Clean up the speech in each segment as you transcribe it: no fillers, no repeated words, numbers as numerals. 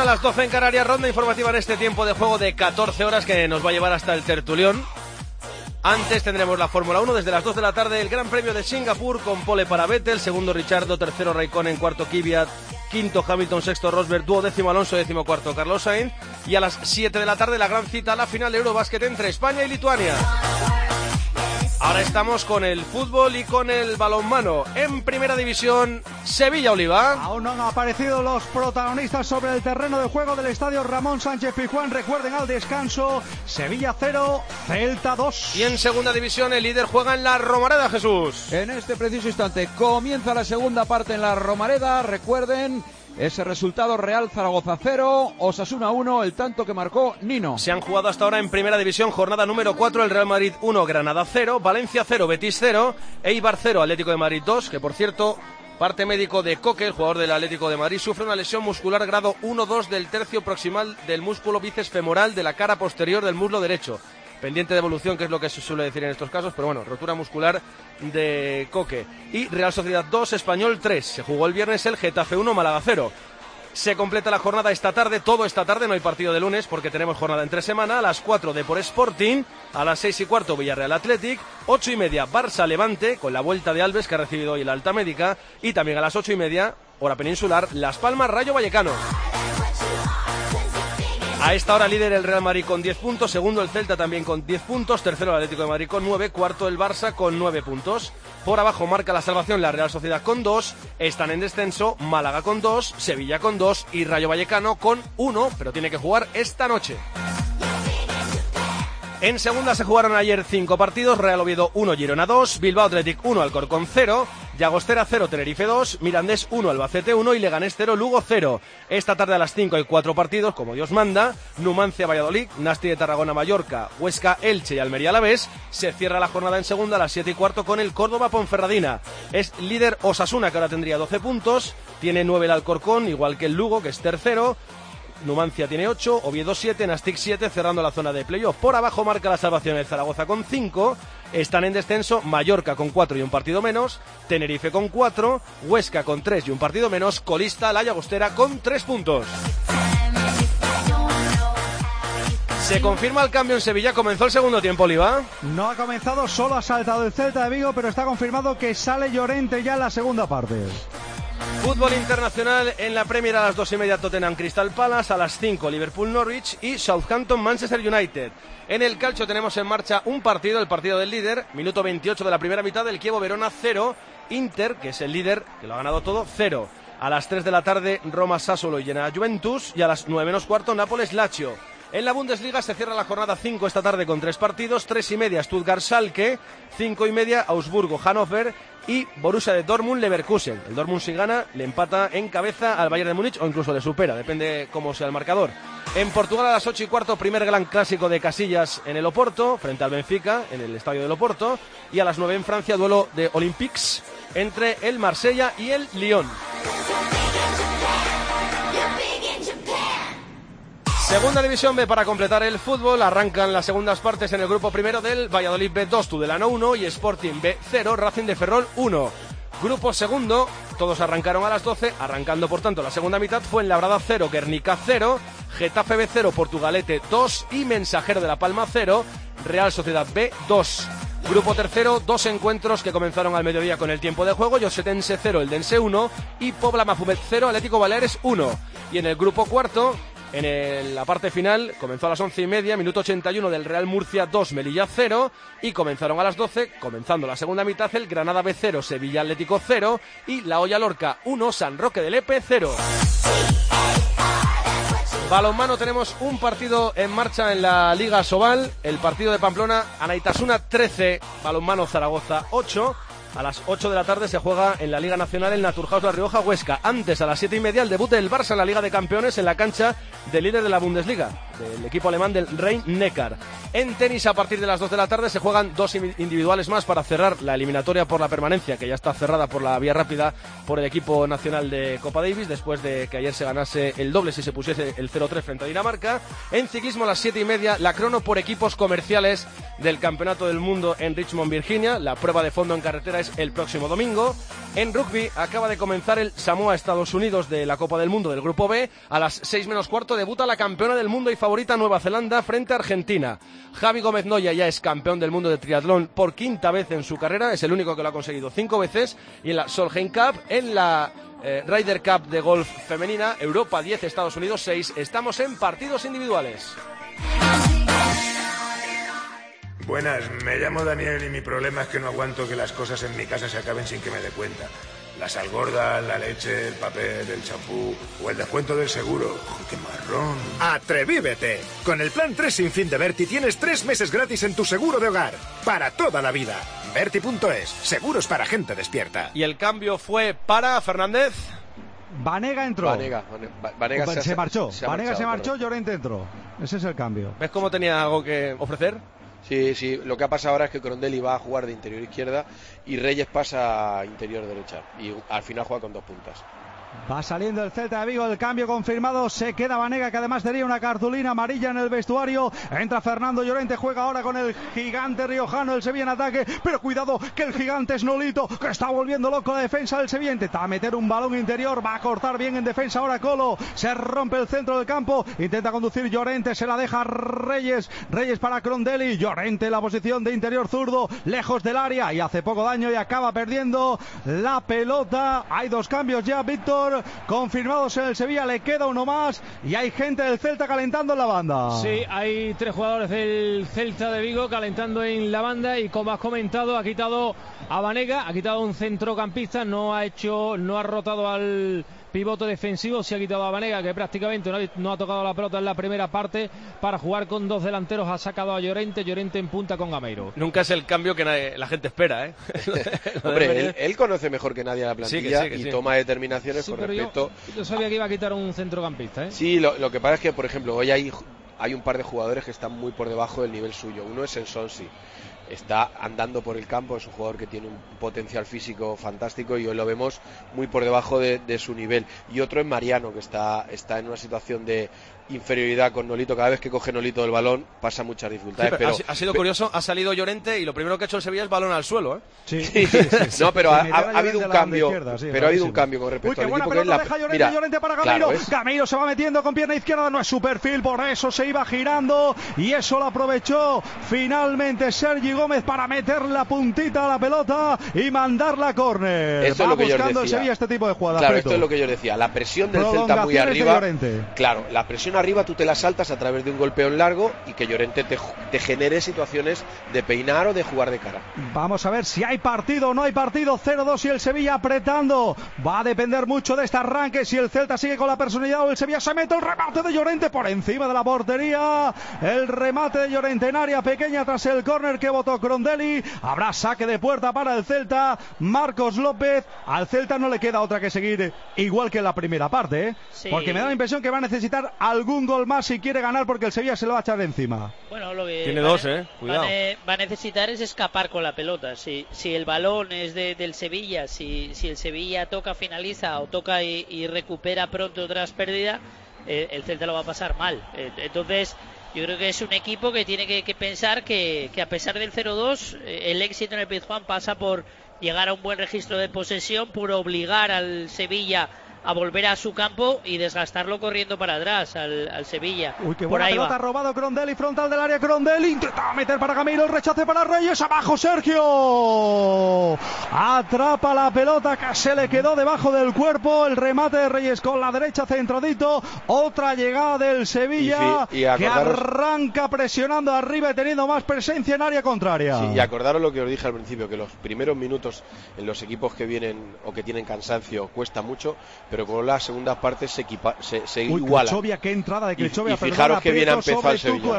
a las 12 en Canarias, ronda informativa en este tiempo de juego de 14 horas que nos va a llevar hasta el tertulión. Antes tendremos la Fórmula 1 desde las 2 de la tarde, el Gran Premio de Singapur con pole para Vettel, segundo Ricciardo, tercero Raikkonen, cuarto Kvyat, quinto Hamilton, sexto Rosberg, duodécimo Alonso, décimo cuarto Carlos Sainz. Y a las 7 de la tarde la gran cita, la final de Eurobásquet entre España y Lituania. Ahora estamos con el fútbol y con el balonmano. En primera división, Sevilla-Oliva. Aún no han aparecido los protagonistas sobre el terreno de juego del estadio Ramón Sánchez Pizjuán. Recuerden al descanso, Sevilla 0, Celta 2. Y en segunda división el líder juega en la Romareda, Jesús. En este preciso instante comienza la segunda parte en la Romareda. Recuerden ese resultado: Real Zaragoza 0, Osasuna 1, el tanto que marcó Nino. Se han jugado hasta ahora en primera división, jornada número 4, el Real Madrid 1, Granada 0, Valencia 0, Betis 0, Eibar 0, Atlético de Madrid 2, que por cierto, parte médico de Coque, el jugador del Atlético de Madrid, sufre una lesión muscular grado 1-2 del tercio proximal del músculo bíceps femoral de la cara posterior del muslo derecho. Pendiente de evolución, que es lo que se suele decir en estos casos, pero bueno, rotura muscular de Coque. Y Real Sociedad 2, Español 3. Se jugó el viernes el Getafe 1, Málaga 0. Se completa la jornada esta tarde, todo esta tarde, no hay partido de lunes porque tenemos jornada entre semana. A las 4 Depor Sporting, a las 6:15 Villarreal Athletic, 8:30 Barça Levante, con la vuelta de Alves que ha recibido hoy la alta médica, y también a las 8:30, hora peninsular, Las Palmas Rayo Vallecano. A esta hora líder el Real Madrid con 10 puntos, segundo el Celta también con 10 puntos, tercero el Atlético de Madrid con 9, cuarto el Barça con 9 puntos. Por abajo marca la salvación la Real Sociedad con 2, están en descenso Málaga con 2, Sevilla con 2 y Rayo Vallecano con 1, pero tiene que jugar esta noche. En segunda se jugaron ayer 5 partidos, Real Oviedo 1, Girona 2, Bilbao Athletic 1, Alcorcón 0, Llagostera 0, Tenerife 2, Mirandés 1, Albacete 1 y Leganés 0, Lugo 0. Esta tarde a las 5 hay 4 partidos, como Dios manda: Numancia Valladolid, Nasti de Tarragona Mallorca, Huesca Elche y Almería Alavés. Se cierra la jornada en segunda a las 7:15 con el Córdoba Ponferradina. Es líder Osasuna, que ahora tendría 12 puntos, tiene 9 el Alcorcón, igual que el Lugo, que es tercero. Numancia tiene 8, Oviedo 7, Nastic 7, cerrando la zona de playoff. Por abajo marca la salvación el Zaragoza con 5, están en descenso Mallorca con 4 y un partido menos, Tenerife con 4, Huesca con 3 y un partido menos, colista la Llagostera con 3 puntos. Se confirma el cambio en Sevilla, comenzó el segundo tiempo, Oliva. No ha comenzado, solo ha saltado el Celta de Vigo, pero está confirmado que sale Llorente ya en la segunda parte. Fútbol internacional en la Premier a las 2:30 Tottenham Crystal Palace, a las 5 Liverpool Norwich y Southampton Manchester United. En el calcio tenemos en marcha un partido, el partido del líder, minuto 28 de la primera mitad, del Chievo Verona 0, Inter, que es el líder, que lo ha ganado todo, 0. A las 3 de la tarde Roma Sassuolo y Genoa Juventus, y a las 9:15 Nápoles Lazio. En la Bundesliga se cierra la jornada 5 esta tarde con 3 partidos, 3:30 Stuttgart Schalke, 5:30 Augsburgo Hannover y Borussia de Dortmund Leverkusen. El Dortmund, si gana, le empata en cabeza al Bayern de Múnich o incluso le supera, depende cómo sea el marcador. En Portugal a las 8:15 primer gran clásico de Casillas en el Oporto frente al Benfica en el estadio del Oporto, y a las 9 en Francia duelo de Olympiques entre el Marsella y el Lyon. Segunda división B para completar el fútbol. Arrancan las segundas partes en el grupo primero del Valladolid B2, Tudelano 1 y Sporting B0, Racing de Ferrol 1. Grupo segundo, todos arrancaron a las 12, arrancando por tanto la segunda mitad. Fuenlabrada 0, Guernica 0, Getafe B0, Portugalete 2 y Mensajero de la Palma 0, Real Sociedad B 2. Grupo tercero, 2 encuentros que comenzaron al mediodía con el tiempo de juego: Llosetense 0, Eldense 1 y Pobla Mafumet 0, Atlético Baleares 1. Y en el grupo cuarto, la parte final, comenzó a las 11:30, minuto 81 del Real Murcia 2, Melilla 0, y comenzaron a las 12, comenzando la segunda mitad, el Granada B 0, Sevilla Atlético 0 y La Hoya Lorca 1, San Roque del Epe 0. Balonmano, tenemos un partido en marcha en la Liga Sobal, el partido de Pamplona, Anaitasuna 13, Balonmano Zaragoza 8. A las 8 de la tarde se juega en la Liga Nacional el Naturhaus La Rioja Huesca. Antes, a las 7:30, el debut del Barça en la Liga de Campeones en la cancha del líder de la Bundesliga. del equipo alemán del Rhein-Neckar. En tenis, a partir de las 2 de la tarde, se juegan 2 individuales más para cerrar la eliminatoria por la permanencia, que ya está cerrada por la vía rápida por el equipo nacional de Copa Davis, después de que ayer se ganase el doble si se pusiese el 0-3 frente a Dinamarca. En ciclismo, a las 7:30, la crono por equipos comerciales del Campeonato del Mundo en Richmond, Virginia. La prueba de fondo en carretera es el próximo domingo. En rugby, acaba de comenzar el Samoa-Estados Unidos de la Copa del Mundo del Grupo B. A las 6:15 debuta la campeona del mundo y favorita Nueva Zelanda frente a Argentina. Javi Gómez Noya ya es campeón del mundo de triatlón por 5ª vez en su carrera, es el único que lo ha conseguido 5 veces. Y en la Solheim Cup, en la Ryder Cup de golf femenina, Europa 10, Estados Unidos 6. Estamos en partidos individuales. Buenas, me llamo Daniel y mi problema es que no aguanto que las cosas en mi casa se acaben sin que me dé cuenta. La sal gorda, la leche, el papel, el champú o el descuento del seguro. ¡Oh, qué marrón! ¡Atrevívete! Con el plan 3 sin fin de Berti tienes 3 meses gratis en tu seguro de hogar. Para toda la vida. Berti.es. Seguros para gente despierta. Y el cambio fue para Fernández. Vanega entró. Vanega se marchó. Vanega se marchó, perdón. Llorente entró. Ese es el cambio. ¿Ves cómo tenía algo que ofrecer? Sí, lo que ha pasado ahora es que Crondelli va a jugar de interior izquierda y Reyes pasa a interior derecha y al final juega con 2 puntas. Va saliendo el Celta de Vigo, el cambio confirmado, se queda Vanega, que además tenía una cartulina amarilla en el vestuario. Entra Fernando Llorente, juega ahora con el gigante riojano, el Sevilla en ataque, pero cuidado que el gigante es Nolito, que está volviendo loco la defensa del Sevilla, intenta meter un balón interior, va a cortar bien en defensa ahora Colo, se rompe el centro del campo, intenta conducir Llorente, se la deja Reyes para Crondelli, Llorente en la posición de interior zurdo, lejos del área y hace poco daño y acaba perdiendo la pelota. Hay 2 cambios ya, Víctor, confirmados en el Sevilla, le queda uno más y hay gente del Celta calentando en la banda. Sí, hay 3 jugadores del Celta de Vigo calentando en la banda y, como has comentado, ha quitado a Vanega, ha quitado un centrocampista, no ha rotado al pivote defensivo, se ha quitado a Vanega, que prácticamente no ha tocado la pelota en la primera parte, para jugar con 2 delanteros. Ha sacado a Llorente en punta con Gameiro. Nunca es el cambio que la gente espera, ¿eh? Hombre, él conoce mejor que nadie a la plantilla sí. Toma determinaciones con respecto. Yo sabía que iba a quitar un centrocampista, ¿eh? Sí, lo que pasa es que, por ejemplo, hoy hay un par de jugadores que están muy por debajo del nivel suyo. Uno es Ensonsi. Está andando por el campo, es un jugador que tiene un potencial físico fantástico y hoy lo vemos muy por debajo de su nivel. Y otro es Mariano, que está en una situación de inferioridad con Nolito. Cada vez que coge Nolito el balón pasa muchas dificultades. Sí, pero ha sido curioso, ha salido Llorente y lo primero que ha hecho el Sevilla es balón al suelo, ¿eh? Sí. No, pero ha habido un cambio. Pero ha habido un cambio con respecto al equipo. Buena pelota, deja Llorente para Gameiro. Claro, Gameiro se va metiendo con pierna izquierda, no es su perfil, por eso se iba girando y eso lo aprovechó finalmente Sergi Gómez para meter la puntita a la pelota y mandarla a córner. Eso es lo que yo decía. El Sevilla este tipo de jugadas. Claro, esto es lo que yo decía. La presión del Celta muy arriba. Claro, la presión arriba tú te la saltas a través de un golpeo en largo y que Llorente te genere situaciones de peinar o de jugar de cara. Vamos a ver si hay partido o no hay partido. 0-2 y el Sevilla apretando. Va a depender mucho de este arranque. Si el Celta sigue con la personalidad o el Sevilla se mete. El remate de Llorente por encima de la portería. El remate de Llorente en área pequeña tras el córner que votó Crondelli. Habrá saque de puerta para el Celta. Marcos López. Al Celta no le queda otra que seguir igual que en la primera parte, ¿eh? Sí. Porque me da la impresión que va a necesitar algún gol más si quiere ganar, porque el Sevilla se lo va a echar de encima. Bueno, lo que tiene 2, cuidado. Va a necesitar es escapar con la pelota. Si el balón es del Sevilla, si el Sevilla toca, finaliza o toca y recupera pronto tras pérdida, el Celta lo va a pasar mal. Entonces yo creo que es un equipo que tiene que pensar que a pesar del 0-2, el éxito en el Pizjuán pasa por llegar a un buen registro de posesión, por obligar al Sevilla a volver a su campo y desgastarlo corriendo para atrás al Sevilla. Uy, qué buena pelota, robado Crondelli, frontal del área, Crondelli intentaba meter para Gameiro, el rechace para Reyes, abajo Sergio, atrapa la pelota que se le quedó debajo del cuerpo, el remate de Reyes con la derecha centradito, otra llegada del Sevilla que arranca presionando arriba y teniendo más presencia en área contraria. Sí, y acordaros lo que os dije al principio, que los primeros minutos en los equipos que vienen o que tienen cansancio cuesta mucho, pero con las segundas partes se iguala. Clichovia, qué entrada de Clichovia. Y fijaros que bien ha empezado el Sevilla.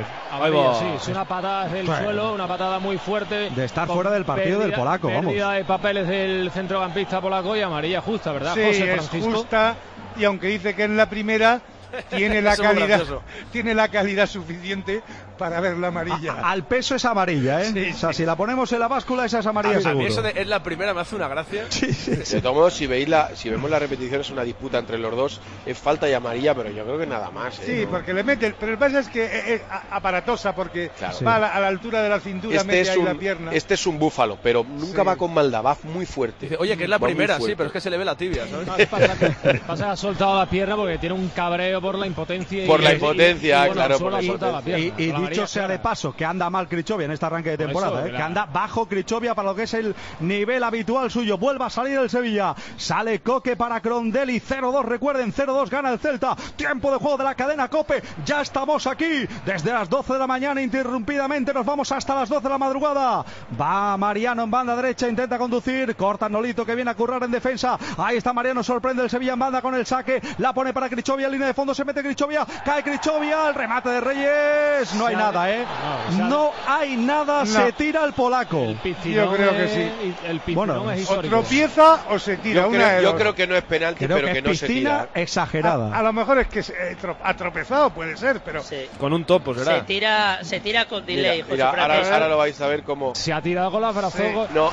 Sí, es una patada desde el suelo, una patada muy fuerte. De estar fuera del partido del polaco, vamos. Pérdida de papeles del centrocampista polaco y amarilla justa, ¿verdad, sí, José Francisco? Sí, es justa, y aunque dice que en la primera, tiene la gracioso. calidad suficiente para ver la amarilla. Al peso es amarilla, ¿eh? Sí, o sea, sí. si la ponemos en la báscula, esa es amarilla A seguro. mí eso es la primera, me hace una gracia. De todos modos, si vemos la repetición, es una disputa entre los dos, es falta y amarilla, pero yo creo que nada más. Sí, porque le mete, pero el pasa es que es aparatosa, porque va a la altura de la cintura, mete ahí la pierna. Este es un búfalo, pero nunca va con maldad, va muy fuerte. Dice, oye, que es la primera, sí, pero es que se le ve la tibia, ¿sabes? Pasa que ha soltado la pierna porque tiene un cabreo por la impotencia. Por la impotencia, bueno, claro. Solo ha soltado la pierna. Y dicho sea de paso, que anda mal Krichovia en este arranque de temporada, que anda bajo Krichovia para lo que es el nivel habitual suyo. Vuelve a salir el Sevilla. Sale Coque para Crondelli. 0-2, recuerden, 0-2 gana el Celta. Tiempo de juego de la cadena COPE. Ya estamos aquí desde las 12 de la mañana interrumpidamente. Nos vamos hasta las 12 de la madrugada. Va Mariano en banda derecha, intenta conducir. Corta Nolito, que viene a currar en defensa. Ahí está Mariano, sorprende el Sevilla en banda con el saque. La pone para Krichovia, línea de fondo, se mete Krichovia. Cae Krichovia, el remate de Reyes. No hay nada, no hay nada, se tira el polaco. Yo creo que sí. El piscinón es histórico. O tropieza o se tira. Yo creo que no es penalti, pero que no se tira. Exagerada. A lo mejor es que ha tropezado, puede ser, pero Sí. Con un topo será. Se tira con delay. Mira, ahora lo vais a ver cómo. Se ha tirado con la brazos. No,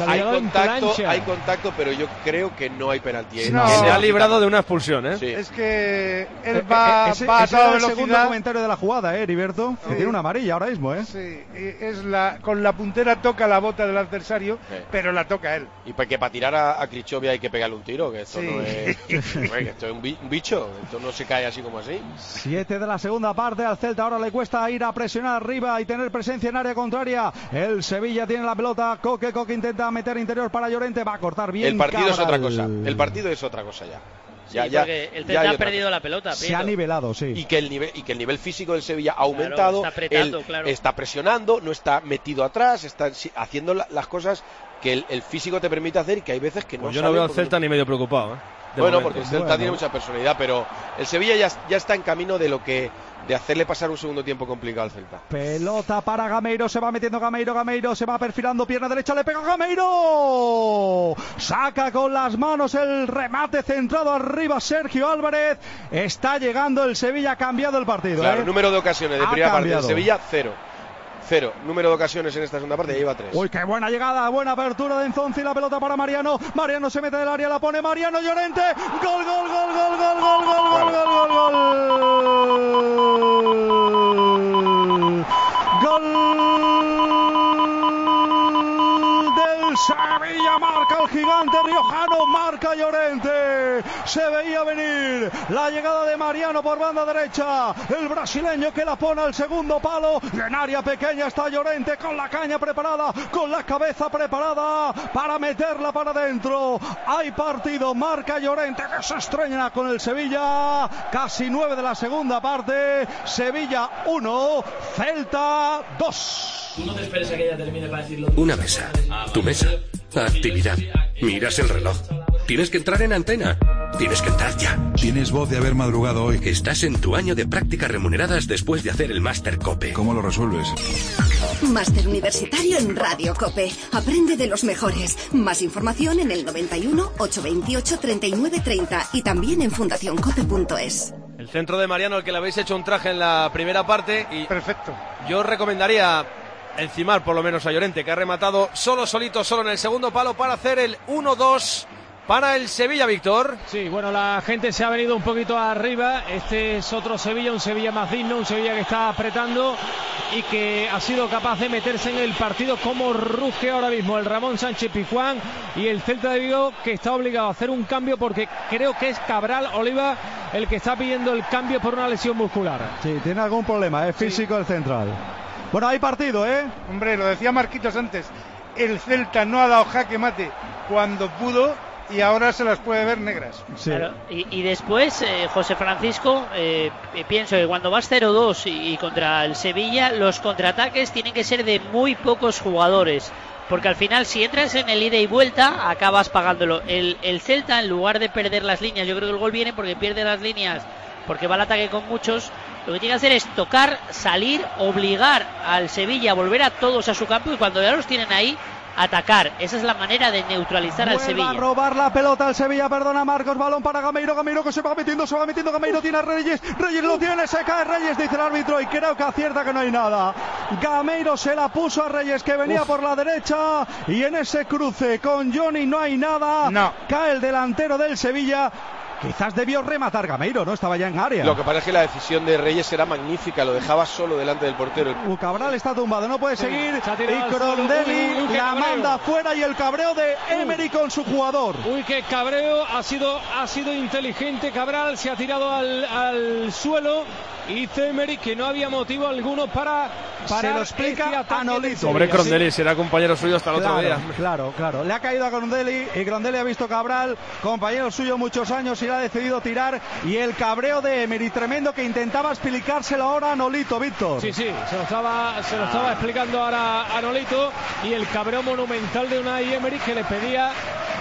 hay contacto, pero yo creo que no hay penalti. No. Se ha librado de una expulsión, ¿eh? Sí. es que él va a toda el velocidad. segundo comentario de la jugada, Heriberto, que tiene una amarilla ahora mismo, Sí, es con la puntera toca la bota del adversario, pero la toca él. Y que para tirar a Krichovia hay que pegarle un tiro, que esto no es. Que esto es un bicho, esto no se cae así como así. 7 de la segunda parte, al Celta ahora le cuesta ir a presionar arriba y tener presencia en área contraria. El Sevilla tiene la pelota, Coque intenta meter interior para Llorente, va a cortar bien. El partido Cabral. es otra cosa, el partido es otra cosa ya. Porque el Celta ha perdido la pelota. Se ha nivelado, sí. Y que el nivel físico del Sevilla ha aumentado. Está apretando, está presionando, no está metido atrás, está haciendo las cosas que el físico te permite hacer y que hay veces que no. Pues yo no veo al Celta ni medio preocupado, Bueno, porque el Celta tiene mucha personalidad, pero el Sevilla ya está en camino de hacerle pasar un segundo tiempo complicado al Celta. Pelota para Gameiro, se va metiendo Gameiro, se va perfilando, pierna derecha, le pega Gameiro. Saca con las manos el remate centrado arriba Sergio Álvarez. Está llegando el Sevilla, ha cambiado el partido. Claro, número de ocasiones de primera parte del Sevilla, 0. Número de ocasiones en esta segunda parte, ya lleva 3. Uy, qué buena llegada, buena apertura de Enzonzi, la pelota para Mariano. Mariano se mete del área, la pone Mariano Llorente. Gol. Del Sevilla, marca el gigante riojano, marca Llorente. Se veía venir la llegada de Mariano por banda derecha. El brasileño que la pone al segundo palo. Y en área pequeña está Llorente con la caña preparada, con la cabeza preparada para meterla para adentro. Hay partido, marca Llorente que se estrena con el Sevilla. Casi 9 de la segunda parte. Sevilla 1, Celta 2. Tú no te esperes a que ella termine para decirlo. Una mesa. Tu mesa. Actividad. Miras el reloj. Tienes que entrar en antena. Tienes que entrar ya. Tienes voz de haber madrugado hoy. Estás en tu año de prácticas remuneradas después de hacer el Máster COPE. ¿Cómo lo resuelves? Máster universitario en Radio COPE. Aprende de los mejores. Más información en el 91 828 3930 y también en fundacioncope.es. El centro de Mariano, al que le habéis hecho un traje en la primera parte. Y perfecto. Yo recomendaría encimar por lo menos a Llorente, que ha rematado solo en el segundo palo para hacer el 1-2 para el Sevilla, Víctor. Sí, bueno, la gente se ha venido un poquito arriba. Este es otro Sevilla, un Sevilla más digno, un Sevilla que está apretando y que ha sido capaz de meterse en el partido como ruge ahora mismo el Ramón Sánchez Pizjuán, y el Celta de Vigo que está obligado a hacer un cambio porque creo que es Cabral Oliva el que está pidiendo el cambio por una lesión muscular. Sí, tiene algún problema, es físico el central. Bueno, hay partido, Hombre, lo decía Marquitos antes, el Celta no ha dado jaque mate cuando pudo y ahora se las puede ver negras. Sí. Claro. Y después, José Francisco, pienso que cuando vas 0-2 y contra el Sevilla, los contraataques tienen que ser de muy pocos jugadores, porque al final si entras en el ida y vuelta acabas pagándolo. El Celta, en lugar de perder las líneas, yo creo que el gol viene porque pierde las líneas, porque va al ataque con muchos. Lo que tiene que hacer es tocar, salir, obligar al Sevilla a volver a todos a su campo, y cuando ya los tienen ahí, atacar. Esa es la manera de neutralizar al Sevilla. Va a robar la pelota el Sevilla, perdona Marcos, balón para Gameiro, Gameiro que se va metiendo, Gameiro tiene a Reyes lo tiene, se cae Reyes, dice el árbitro, y creo que acierta que no hay nada. Gameiro se la puso a Reyes, que venía por la derecha, y en ese cruce con Johnny no hay nada. No. Cae el delantero del Sevilla. Quizás debió rematar Gameiro, ¿no? Estaba ya en área. Lo que pasa es que la decisión de Reyes era magnífica, lo dejaba solo delante del portero. Cabral está tumbado, no puede seguir. Y Crondelli la manda fuera, y el cabreo de Emery con su jugador. Uy, qué cabreo, ha sido inteligente Cabral, se ha tirado al suelo. Y Emery que no había motivo alguno para se lo explica a Nolito. Sobre Crondelli, será compañero suyo hasta el otro día. Claro. Le ha caído a Crondelli, y Crondelli ha visto Cabral, compañero suyo muchos años, y le ha decidido tirar. Y el cabreo de Emery tremendo, que intentaba explicárselo ahora a Nolito, Víctor. Sí, se lo estaba explicando ahora a Nolito. Y el cabreo monumental de Unai Emery, que le pedía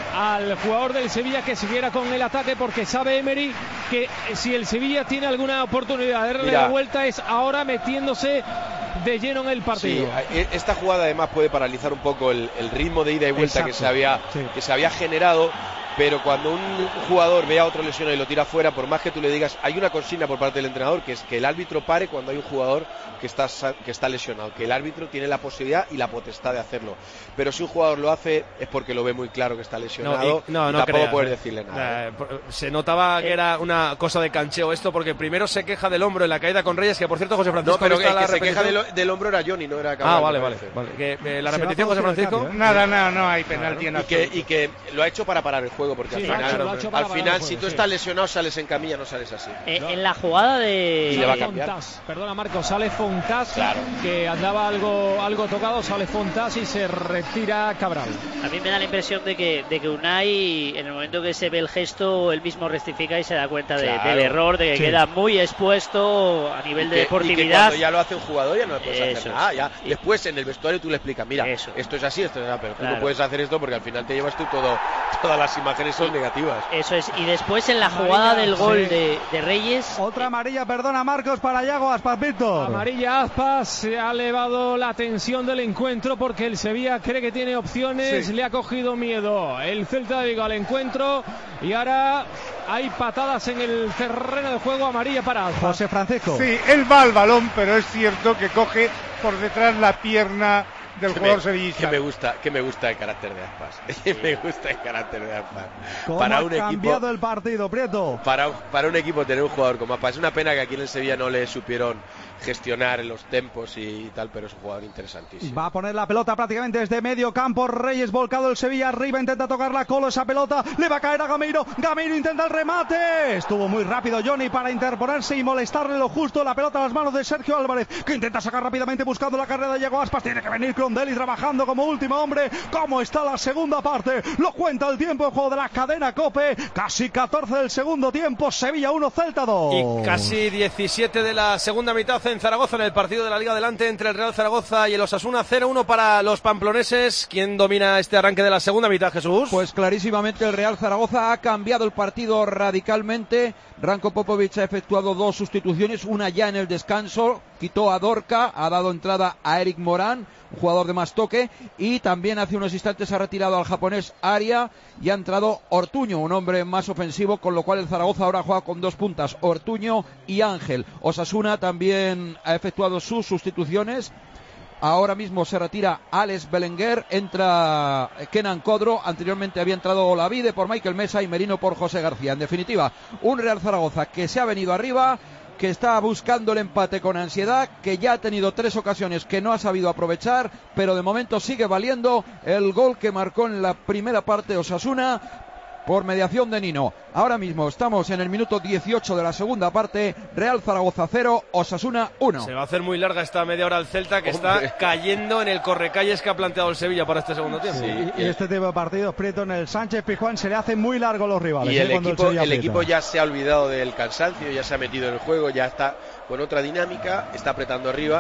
al jugador del Sevilla que siguiera con el ataque, porque sabe Emery que si el Sevilla tiene alguna oportunidad de darle la vuelta es ahora, metiéndose de lleno en el partido. Sí, esta jugada además puede paralizar un poco el ritmo de ida y vuelta que se había generado. Pero cuando un jugador ve a otro lesionado y lo tira fuera, por más que tú le digas, hay una consigna por parte del entrenador, que es que el árbitro pare cuando hay un jugador que está lesionado, que el árbitro tiene la posibilidad y la potestad de hacerlo. Pero si un jugador lo hace es porque lo ve muy claro que está lesionado, y tampoco puedes decirle nada. Se notaba que era una cosa de cancheo esto, porque primero se queja del hombro en la caída con Reyes, que por cierto José Francisco... No, pero que se queja del hombro era Johnny, no era Cabral. Vale. Que la repetición, José Francisco... Nada, no hay penalti. Y que lo ha hecho para parar el juego, porque al final si tú estás lesionado sales en camilla, no sales así. En la jugada de... Y le va a cambiar. Perdona Marcos, sale Fontás, que andaba algo tocado, sale Fontás y se retira Cabral. A mí me da la impresión de que Unai, en el momento que se ve el gesto, él mismo rectifica y se da cuenta del error, de que queda muy expuesto a nivel de deportividad. Y que cuando ya lo hace un jugador ya no le puedes hacer nada. Ya. Después en el vestuario tú le explicas, mira, esto es así, pero tú no puedes hacer esto porque al final te llevas tú todas las imágenes son negativas. Eso es, y después en la jugada del gol de Reyes... Otra amarilla, perdona Marcos, para Yago Aspas, Víctor. Amarilla Aspas, se ha elevado la tensión del encuentro porque el Sevilla cree que tiene opciones, le ha cogido miedo el Celta de Vigo al encuentro, y ahora hay patadas en el terreno de juego. Amarilla para Aspas. José Francisco. Sí, él va al balón, pero es cierto que coge por detrás la pierna del jugador sevillista. Que me gusta el carácter de Aspas. Me gusta el carácter de Aspas. ¿Cómo ha cambiado el partido, Prieto? Para un equipo tener un jugador como Aspas. Es una pena que aquí en el Sevilla no le supieron gestionar en los tempos y tal, pero es un jugador interesantísimo. Va a poner la pelota prácticamente desde medio campo. Reyes volcado, el Sevilla arriba, intenta tocar la Colo, esa pelota le va a caer a Gameiro. Gameiro intenta el remate. Estuvo muy rápido Johnny para interponerse y molestarle lo justo. La pelota a las manos de Sergio Álvarez, que intenta sacar rápidamente buscando la carrera de Yago Aspas. Tiene que venir Crondelli trabajando como último hombre. ¿Cómo está la segunda parte? Lo cuenta el tiempo de juego de la cadena COPE. Casi 14 del segundo tiempo. Sevilla 1, Celta 2. Y casi 17 de la segunda mitad en Zaragoza, en el partido de la Liga Adelante entre el Real Zaragoza y el Osasuna. 0-1 para los pamploneses. ¿Quién domina este arranque de la segunda mitad, Jesús? Pues clarísimamente el Real Zaragoza ha cambiado el partido radicalmente. Ranko Popovic ha efectuado 2 sustituciones, una ya en el descanso, quitó a Dorca, ha dado entrada a Eric Morán, un jugador de más toque, y también hace unos instantes ha retirado al japonés Aria y ha entrado Ortuño, un hombre más ofensivo, con lo cual el Zaragoza ahora juega con 2 puntas, Ortuño y Ángel. Osasuna también ha efectuado sus sustituciones. Ahora mismo se retira Alex Belenguer, entra Kenan Codro, anteriormente había entrado Olavide por Michael Mesa y Merino por José García. En definitiva, un Real Zaragoza que se ha venido arriba, que está buscando el empate con ansiedad, que ya ha tenido 3 ocasiones que no ha sabido aprovechar, pero de momento sigue valiendo el gol que marcó en la primera parte Osasuna por mediación de Nino. Ahora mismo estamos en el minuto 18 de la segunda parte. Real Zaragoza 0, Osasuna 1. Se va a hacer muy larga esta media hora al Celta, que está cayendo en el correcalles que ha planteado el Sevilla para este segundo tiempo. Sí, y este tipo de partidos, Prieto, en el Sánchez Pizjuán se le hace muy largo a los rivales. Y el equipo ya se ha olvidado del cansancio, ya se ha metido en el juego, ya está con otra dinámica, está apretando arriba.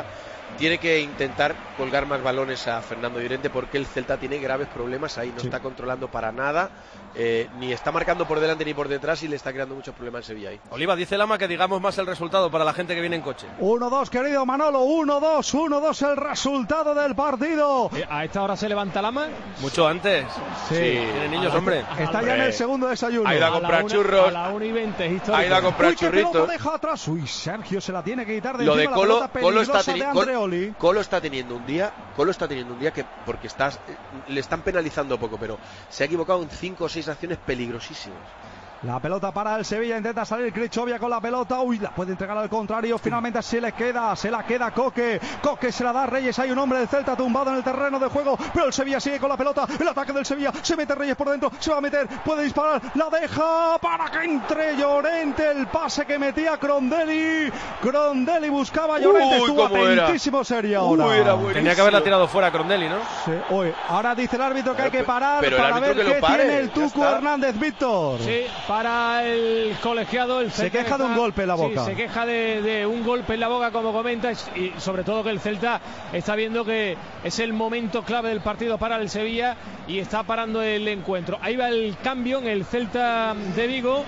tiene que intentar colgar más balones a Fernando Llorente, porque el Celta tiene graves problemas ahí, no está controlando para nada, ni está marcando por delante ni por detrás, y le está creando muchos problemas en Sevilla ahí. Oliva, dice Lama que digamos más el resultado para la gente que viene en coche. 1-2, querido Manolo, 1-2 el resultado del partido. ¿A esta hora se levanta Lama? Mucho antes. Sí. Tiene niños, hombre. Está ya en el segundo desayuno. Ha ido a comprar churros. A la 1:20, histórico. Ha ido a comprar churritos. churritos. Deja atrás. Uy, Sergio se la tiene que quitar de Lo encima. de Colo, la pelota peligrosa de Andreoli. Colo está teniendo un día que, porque le están penalizando poco, pero se ha equivocado en 5 o 6 acciones peligrosísimas. La pelota para el Sevilla, intenta salir Krichovia con la pelota, uy, la puede entregar al contrario, finalmente se la queda Coque se la da a Reyes, hay un hombre del Celta tumbado en el terreno de juego, pero el Sevilla sigue con la pelota, el ataque del Sevilla, se mete Reyes por dentro, se va a meter, puede disparar, la deja para que entre Llorente, el pase que metía Crondelli buscaba a Llorente, estuvo atentísimo Seria ahora. Tenía que haberla tirado fuera Crondelli, ¿no? Sí, ahora dice el árbitro que hay que parar pero para ver qué tiene el Tucu Hernández, Víctor. Sí. Para el colegiado, el Celta se queja de un golpe en la boca. Sí, se queja de un golpe en la boca, como comentas, y sobre todo que el Celta está viendo que es el momento clave del partido para el Sevilla y está parando el encuentro. Ahí va el cambio en el Celta de Vigo.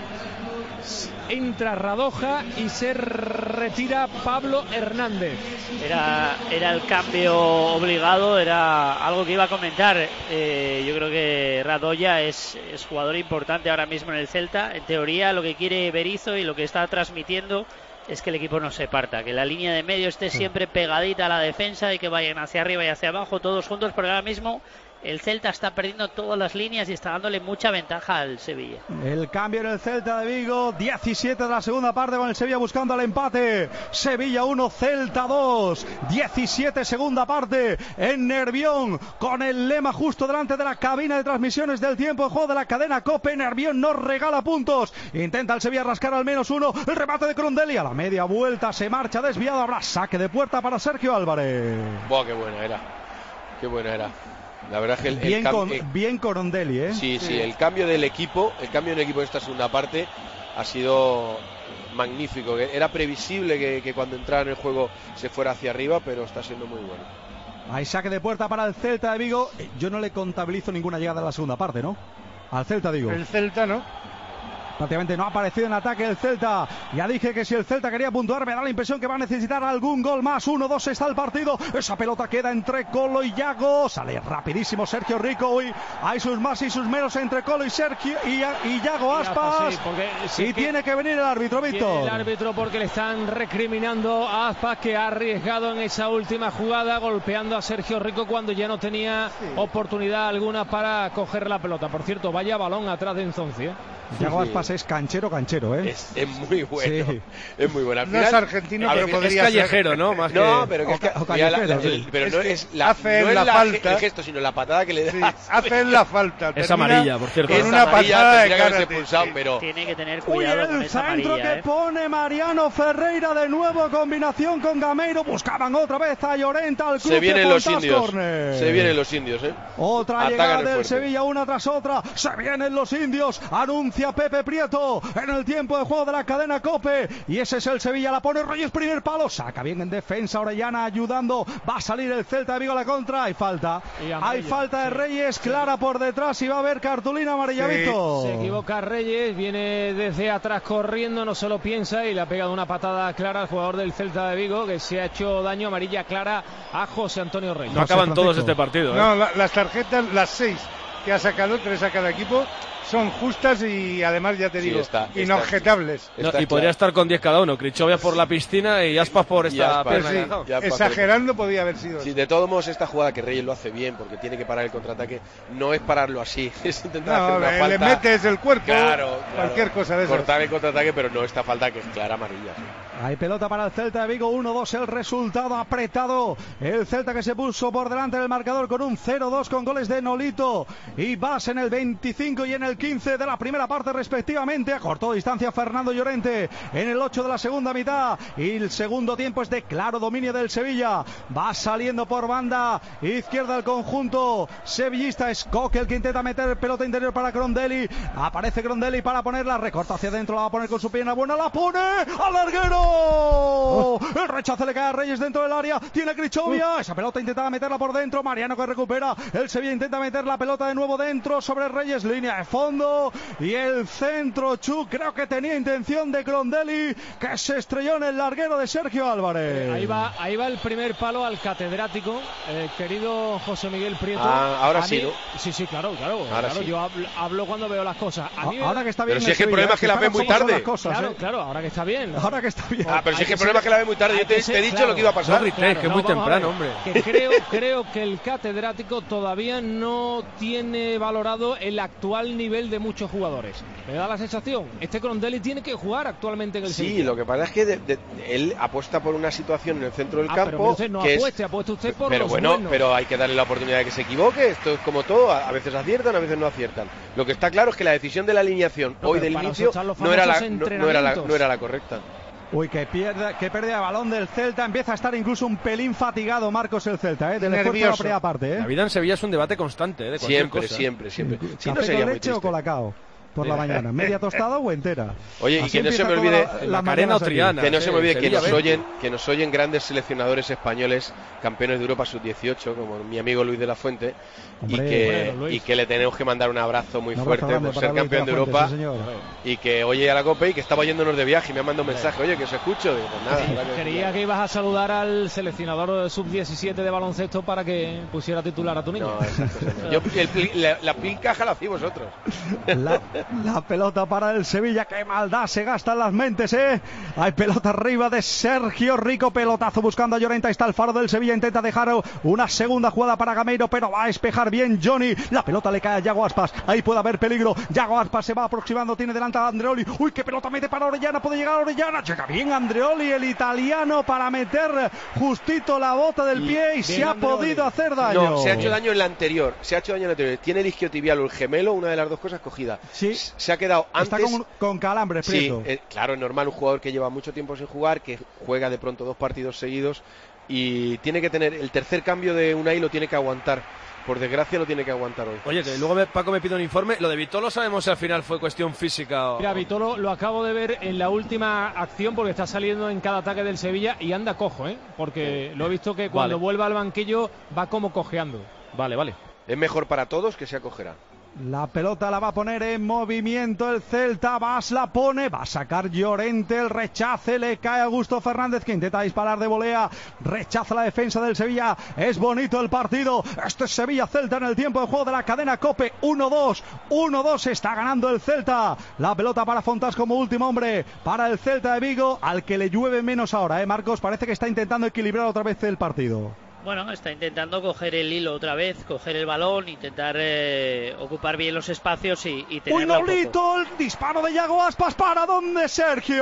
Entra Radoja y se retira Pablo Hernández. Era el cambio obligado, era algo que iba a comentar. Yo creo que Radoja es jugador importante ahora mismo en el Celta. En teoría, lo que quiere Berizzo y lo que está transmitiendo es que el equipo no se parta, que la línea de medio esté siempre pegadita a la defensa y que vayan hacia arriba y hacia abajo todos juntos, porque ahora mismo el Celta está perdiendo todas las líneas y está dándole mucha ventaja al Sevilla. El cambio en el Celta de Vigo, 17 de la segunda parte, con el Sevilla buscando el empate. Sevilla 1, Celta 2, 17 segunda parte en Nervión, con el lema justo delante de la cabina de transmisiones del tiempo de juego de la cadena COPE. Nervión nos regala puntos, intenta el Sevilla rascar al menos uno, el remate de Crondelli a la media vuelta, se marcha desviado, habrá saque de puerta para Sergio Álvarez. Buah, qué buena era. La verdad es que bien Crondelli, ¿eh? Sí, el cambio del equipo, en esta segunda parte ha sido magnífico. Era previsible que cuando entrara en el juego se fuera hacia arriba, pero está siendo muy bueno. Hay saque de puerta para el Celta de Vigo. Yo no le contabilizo ninguna llegada en la segunda parte, ¿no? Al Celta, digo. El Celta, ¿no? Prácticamente no ha aparecido en ataque el Celta. Ya dije que si el Celta quería puntuar, me da la impresión que va a necesitar algún gol más. 1-2 está el partido. Esa pelota queda entre Colo y Yago. Sale rapidísimo Sergio Rico. Hoy hay sus más y sus menos entre Colo y Sergio y Yago Aspas. Y tiene que venir el árbitro, Víctor. El árbitro, porque le están recriminando a Aspas, que ha arriesgado en esa última jugada, golpeando a Sergio Rico cuando ya no tenía oportunidad alguna para coger la pelota. Por cierto, vaya balón atrás de Enzonzi, ¿eh? Yago Aspas es canchero, ¿eh? Es muy bueno. Sí. Es muy bueno. Al final, no es argentino, pero podría ser. Es callejero, ¿no? Más no, que... pero que pero es no que es la falta, el gesto, sino la patada que le da. Sí, hace la falta. Es amarilla, por cierto. En una patada de karate. Pero tiene que tener cuidado con esa amarilla. El centro que pone Mariano Ferreira de nuevo, combinación con Gameiro. Buscaban otra vez a Llorente al club. Se vienen los indios, ¿eh? Otra llegada del Sevilla, una tras otra. Se vienen los indios. Anuncia Pepe Prieto en el tiempo de juego de la cadena COPE, y ese es el Sevilla. La pone Reyes, primer palo, saca bien en defensa Orellana ayudando, va a salir el Celta de Vigo a la contra. Hay falta de Reyes, clara por detrás, y va a haber cartulina amarilla. Víctor, se equivoca Reyes, viene desde atrás corriendo, no se lo piensa y le ha pegado una patada clara al jugador del Celta de Vigo, que se ha hecho daño. Amarilla clara a José Antonio Reyes. No acaban todos este partido, ¿eh? No, las tarjetas, las 6 que ha sacado, 3 a cada equipo, son justas y además, ya te digo, inobjetables. Y podría estar con 10 cada uno. Krichovia por la piscina y Aspas por esta pierna. Exagerando podía haber sido. Sí, de todos modos, esta jugada que Reyes lo hace bien, porque tiene que parar el contraataque, no es pararlo así, es intentar hacer una falta. Le metes el cuerpo, claro, cualquier cosa de eso. Cortar el contraataque, pero no esta falta que es clara amarilla. Sí. Hay pelota para el Celta de Vigo, 1-2 el resultado, apretado. El Celta, que se puso por delante del marcador con un 0-2 con goles de Nolito y Bas en el 25 y en el 15 de la primera parte respectivamente. Acortó distancia Fernando Llorente en el 8 de la segunda mitad, y el segundo tiempo es de claro dominio del Sevilla. Va saliendo por banda izquierda el conjunto sevillista. Es Coque el que intenta meter pelota interior para Crondelli. Aparece Crondelli para ponerla, recorta hacia adentro, la va a poner con su pierna buena, la pone al larguero. Figo. El rechace le cae a Reyes dentro del área. Tiene Krichovia. Esa pelota intentaba meterla por dentro. Mariano que recupera. El Sevilla intenta meter la pelota de nuevo dentro sobre Reyes. Línea de fondo. Y el centro, Chu, creo que tenía intención de Crondelli, que se estrelló en el larguero de Sergio Álvarez. Ahí va el primer palo al catedrático, querido José Miguel Prieto. Ahora sí, ¿no? Sí, claro. Sí. Yo hablo cuando veo las cosas. Ahora que está bien. Pero si es que el problema es que la ve muy tarde. Claro, ahora que está bien. Ahora que está bien. Pero si es que el problema es que la ve muy tarde. Yo te he dicho lo que iba a pasar. Que es muy temprano, hombre. Que creo que el catedrático todavía no tiene valorado el actual nivel de muchos jugadores. Me da la sensación. Este Crondelli tiene que jugar actualmente en el Sevilla. Sí, lo que pasa es que él apuesta por una situación en el centro del campo. Pero no apueste usted por pero los bueno, buenos. pero hay que darle la oportunidad de que se equivoque. Esto es como todo, a veces aciertan, a veces no aciertan. Lo que está claro es que la decisión de la alineación hoy del inicio no era la correcta. Uy, que pérdida de balón del Celta. Empieza a estar incluso un pelín fatigado Marcos el Celta, del esfuerzo de la primera parte. La vida en Sevilla es un debate constante, de cualquier cosa. Siempre. Si ¿Café no sería con muy leche o triste. colacao? Por la mañana, media tostada o entera. Oye, así y que no se me olvide la Macarena o Triana. Que no se me olvide que nos oyen grandes seleccionadores españoles, campeones de Europa sub-18, como mi amigo Luis de la Fuente, y que le tenemos que mandar un abrazo muy fuerte por ser campeón de Europa, y que oye a la COPE y que estaba yéndonos de viaje y me ha mandado un mensaje, oye, que os escucho. Digo, pues nada, Creía que ibas a saludar al seleccionador sub-17 de baloncesto para que pusiera titular a tu niño. No, esas cosas no. La pilcaja la hacéis vosotros. La pelota para el Sevilla, qué maldad se gasta en las mentes, Hay pelota arriba de Sergio Rico, pelotazo buscando a Llorente. Ahí está el faro del Sevilla, intenta dejar una segunda jugada para Gameiro, pero va a despejar bien Johnny. La pelota le cae a Yago Aspas, ahí puede haber peligro. Yago Aspas se va aproximando, tiene delante a Andreoli. Uy, qué pelota mete para Orellana, puede llegar a Orellana. Llega bien Andreoli, el italiano, para meter justito la bota del pie y se ha podido hacer daño. No, se ha hecho daño en la anterior. Tiene el isquiotibial o el gemelo, una de las dos cosas cogida. Sí. Se ha quedado antes. Está con calambres, Prieto. Sí, claro, es normal, un jugador que lleva mucho tiempo sin jugar, que juega de pronto 2 partidos seguidos y tiene que tener el tercer cambio de Unai, lo tiene que aguantar. Por desgracia lo tiene que aguantar hoy. Oye, que luego Paco me pide un informe. Lo de Vitolo sabemos si al final fue cuestión física o... Mira, Vitolo lo acabo de ver en la última acción porque está saliendo en cada ataque del Sevilla y anda cojo, porque lo he visto que cuando vuelva al banquillo va como cojeando. Vale. Es mejor para todos que se acogerá. La pelota la va a poner en movimiento el Celta, la pone, va a sacar Llorente, el rechace, le cae a Augusto Fernández que intenta disparar de volea, rechaza la defensa del Sevilla, es bonito el partido, este es Sevilla-Celta en el tiempo de juego de la cadena COPE, 1-2, está ganando el Celta, la pelota para Fontás como último hombre, para el Celta de Vigo, al que le llueve menos ahora, Marcos, parece que está intentando equilibrar otra vez el partido. Bueno, está intentando coger el hilo otra vez, coger el balón, intentar ocupar bien los espacios y tenerlo a poco. El disparo de Yago Aspas, ¿para dónde, Sergio?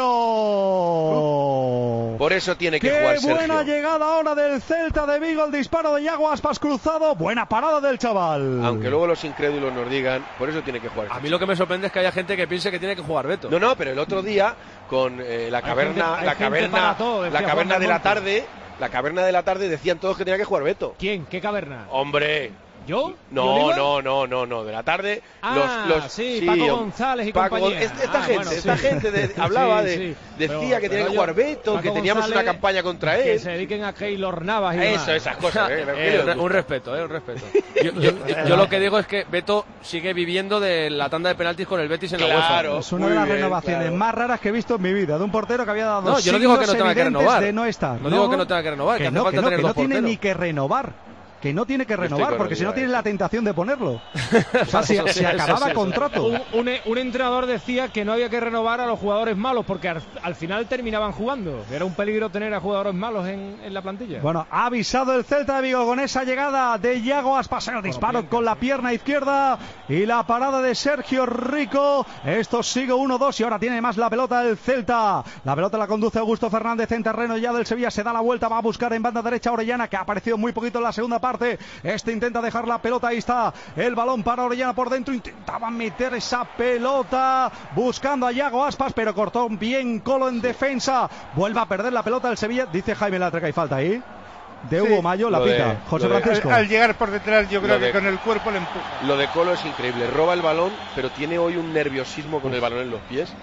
Por eso tiene que jugar Sergio. Qué buena llegada ahora del Celta de Vigo, el disparo de Yago Aspas cruzado, buena parada del chaval. Aunque luego los incrédulos nos digan, por eso tiene que jugar. A mí lo que me sorprende es que haya gente que piense que tiene que jugar Beto. No, pero el otro día con la caverna de la tarde... La caverna de la tarde decían todos que tenía que jugar Beto. ¿Quién? ¿Qué caverna? Hombre. ¿Yo? No, de la tarde. Sí, Paco González y compañía. Esta gente hablaba decía que tenía que jugar Beto, Paco que teníamos González, una campaña contra él. Que se dediquen a Keylor Navas y eso, esas cosas. Un respeto. Yo lo que digo es que Beto sigue viviendo de la tanda de penaltis con el Betis en la UEFA. Es una de las renovaciones más raras que he visto en mi vida, de un portero que había dado yo no digo que no tenga que renovar. De no estar. No digo que no tenga que renovar, que hace falta tener dos porteros. Que no tiene ni que renovar. Que no tiene que renovar, porque si no tiene la tentación de ponerlo. O sea, se acababa contrato. Un entrenador decía que no había que renovar a los jugadores malos, porque al final terminaban jugando. Era un peligro tener a jugadores malos en la plantilla. Bueno, ha avisado el Celta de Vigo con esa llegada de Yago Aspas, el disparo con la pierna izquierda y la parada de Sergio Rico. Esto sigue 1-2 y ahora tiene más la pelota el Celta. La pelota la conduce Augusto Fernández en terreno ya del Sevilla, se da la vuelta, va a buscar en banda derecha a Orellana, que ha aparecido muy poquito en la segunda parte. Intenta dejar la pelota, ahí está el balón para Orellana por dentro, intentaba meter esa pelota buscando a Yago Aspas, pero cortó bien Colo en defensa, vuelve a perder la pelota el Sevilla, dice Jaime Latre que hay falta ahí de Hugo Mayo, la pita José Francisco. Al llegar por detrás yo creo que con el cuerpo le empuja. Lo de Colo es increíble, roba el balón pero tiene hoy un nerviosismo con el balón en los pies.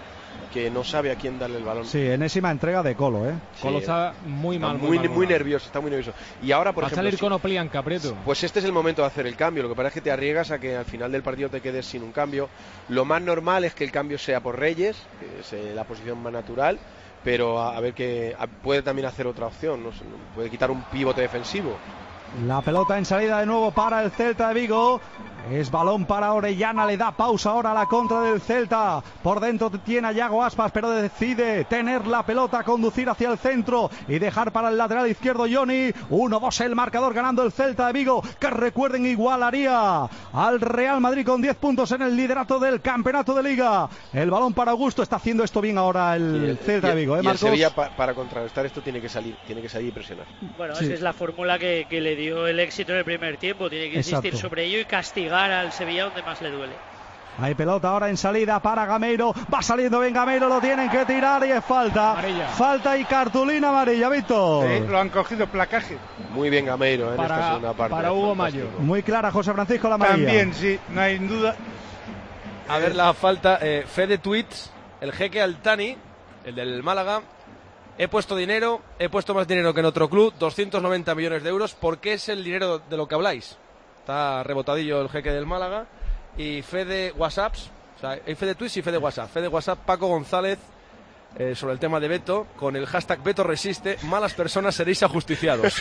que no sabe a quién darle el balón. Sí, enésima entrega de Colo, ¿eh? Sí, Colo está muy mal. Muy nervioso, está muy nervioso. Y ahora, por ejemplo... Va a salir con Oplianca, Prieto. Pues este es el momento de hacer el cambio. Lo que pasa es que te arriesgas a que al final del partido te quedes sin un cambio. Lo más normal es que el cambio sea por Reyes, que es la posición más natural, pero a ver que puede también hacer otra opción, no sé, puede quitar un pivote defensivo. La pelota en salida de nuevo para el Celta de Vigo. Es balón para Orellana, le da pausa ahora a la contra del Celta. Por dentro tiene a Yago Aspas, pero decide tener la pelota, conducir hacia el centro y dejar para el lateral izquierdo Johnny. 1-2 el marcador, ganando el Celta de Vigo, que recuerden igualaría al Real Madrid con 10 puntos en el liderato del campeonato de Liga. El balón para Augusto, está haciendo esto bien ahora el Celta de Vigo, y Marcos. El Sevilla para contrarrestar esto tiene que salir y presionar. Bueno, esa es la fórmula que le dio el éxito en el primer tiempo. Tiene que insistir sobre ello y castigar al Sevilla donde más le duele. Hay pelota ahora en salida para Gameiro. Va saliendo bien Gameiro, lo tienen que tirar y es falta. Amarilla. Falta y cartulina amarilla, Víctor. Sí, lo han cogido, placaje. Muy bien Gameiro en esta segunda parte. Para Hugo Mayo. Muy clara, José Francisco, la amarilla. También, sí, no hay duda. A ver la falta. Fede Tweets, el jeque Altani, el del Málaga. He puesto dinero, he puesto más dinero que en otro club, 290 millones de euros. ¿Por qué es el dinero de lo que habláis? Está rebotadillo el jeque del Málaga. Y Fede WhatsApps, o sea, hay Fede Tweets y Fede WhatsApp. Fede WhatsApp, Paco González, sobre el tema de Beto, con el hashtag Beto resiste, malas personas seréis ajusticiados.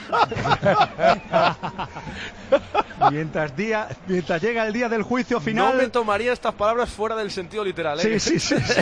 mientras llega el día del juicio final. No me tomaría estas palabras fuera del sentido literal, ¿eh? Sí.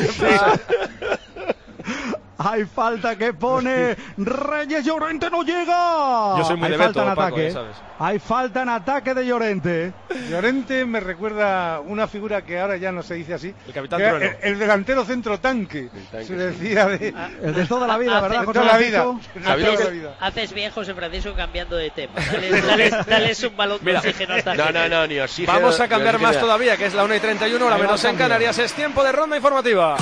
Hay falta que pone Reyes, Llorente no llega. Yo soy muy de Beto, Paco, ¿sabes? Hay falta en ataque de Llorente. Llorente me recuerda una figura que ahora ya no se dice así. El capitán Trueno. El delantero centro tanque. Se decía el de toda la vida, ¿verdad? Toda la vida. Haces bien, José Francisco, cambiando de tema. Dales un balón de oxígeno a esta gente. No, ni oxígeno. Vamos a cambiar más todavía, que es la 1:31, hora menos en Canarias. Es tiempo de ronda informativa.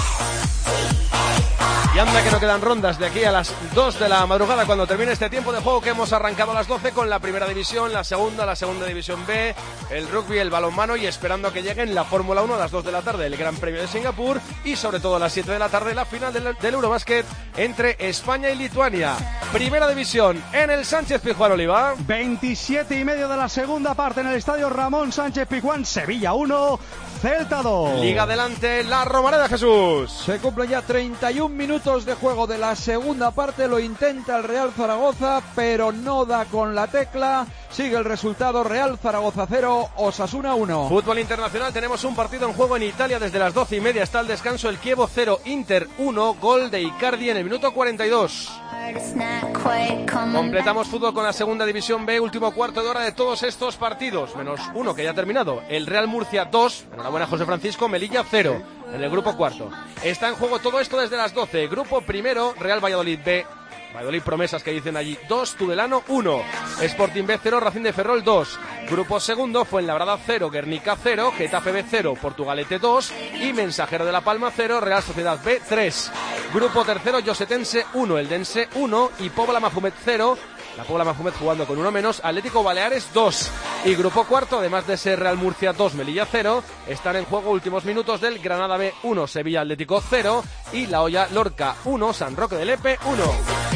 Y anda que no quedan rondas de aquí a las 2 de la madrugada cuando termine este tiempo de juego que hemos arrancado a las 12 con la primera división, la segunda división B, el rugby, el balonmano y esperando a que lleguen la Fórmula 1 a las 2 de la tarde, el Gran Premio de Singapur y sobre todo a las 7 de la tarde la final del Eurobasket entre España y Lituania. Primera división en el Sánchez Pizjuán, Oliva. 27:30 de la segunda parte en el estadio Ramón Sánchez Pizjuán, Sevilla 1, Celta 2. Liga adelante la Romareda, Jesús. Se cumplen ya 31 minutos de juego de la segunda parte, lo intenta el Real Zaragoza, pero no da con la tecla. Sigue el resultado, Real Zaragoza 0, Osasuna 1. Fútbol internacional, tenemos un partido en juego en Italia desde las 12:30 hasta el descanso, el Chievo 0, Inter 1, gol de Icardi en el minuto 42. Completamos fútbol con la segunda división B, último cuarto de hora de todos estos partidos, menos uno que ya ha terminado, el Real Murcia 2, enhorabuena José Francisco, Melilla 0, en el grupo cuarto. Está en juego todo esto desde las 12, grupo primero, Real Valladolid B, Valladolid promesas que dicen allí, 2, Tudelano 1, Sporting B 0, Racing de Ferrol 2, grupo segundo, Fuenlabrada 0, Guernica 0, Getafe B 0, Portugalete 2 y Mensajero de la Palma 0, Real Sociedad B 3, grupo tercero, Llosetense 1, Eldense 1 y Pobla Mafumet 0, la Pobla Mafumet jugando con uno menos, Atlético Baleares 2 y grupo cuarto, además de ser Real Murcia 2, Melilla 0, están en juego últimos minutos del Granada B 1, Sevilla Atlético 0 y La Hoya Lorca 1, San Roque del Epe 1.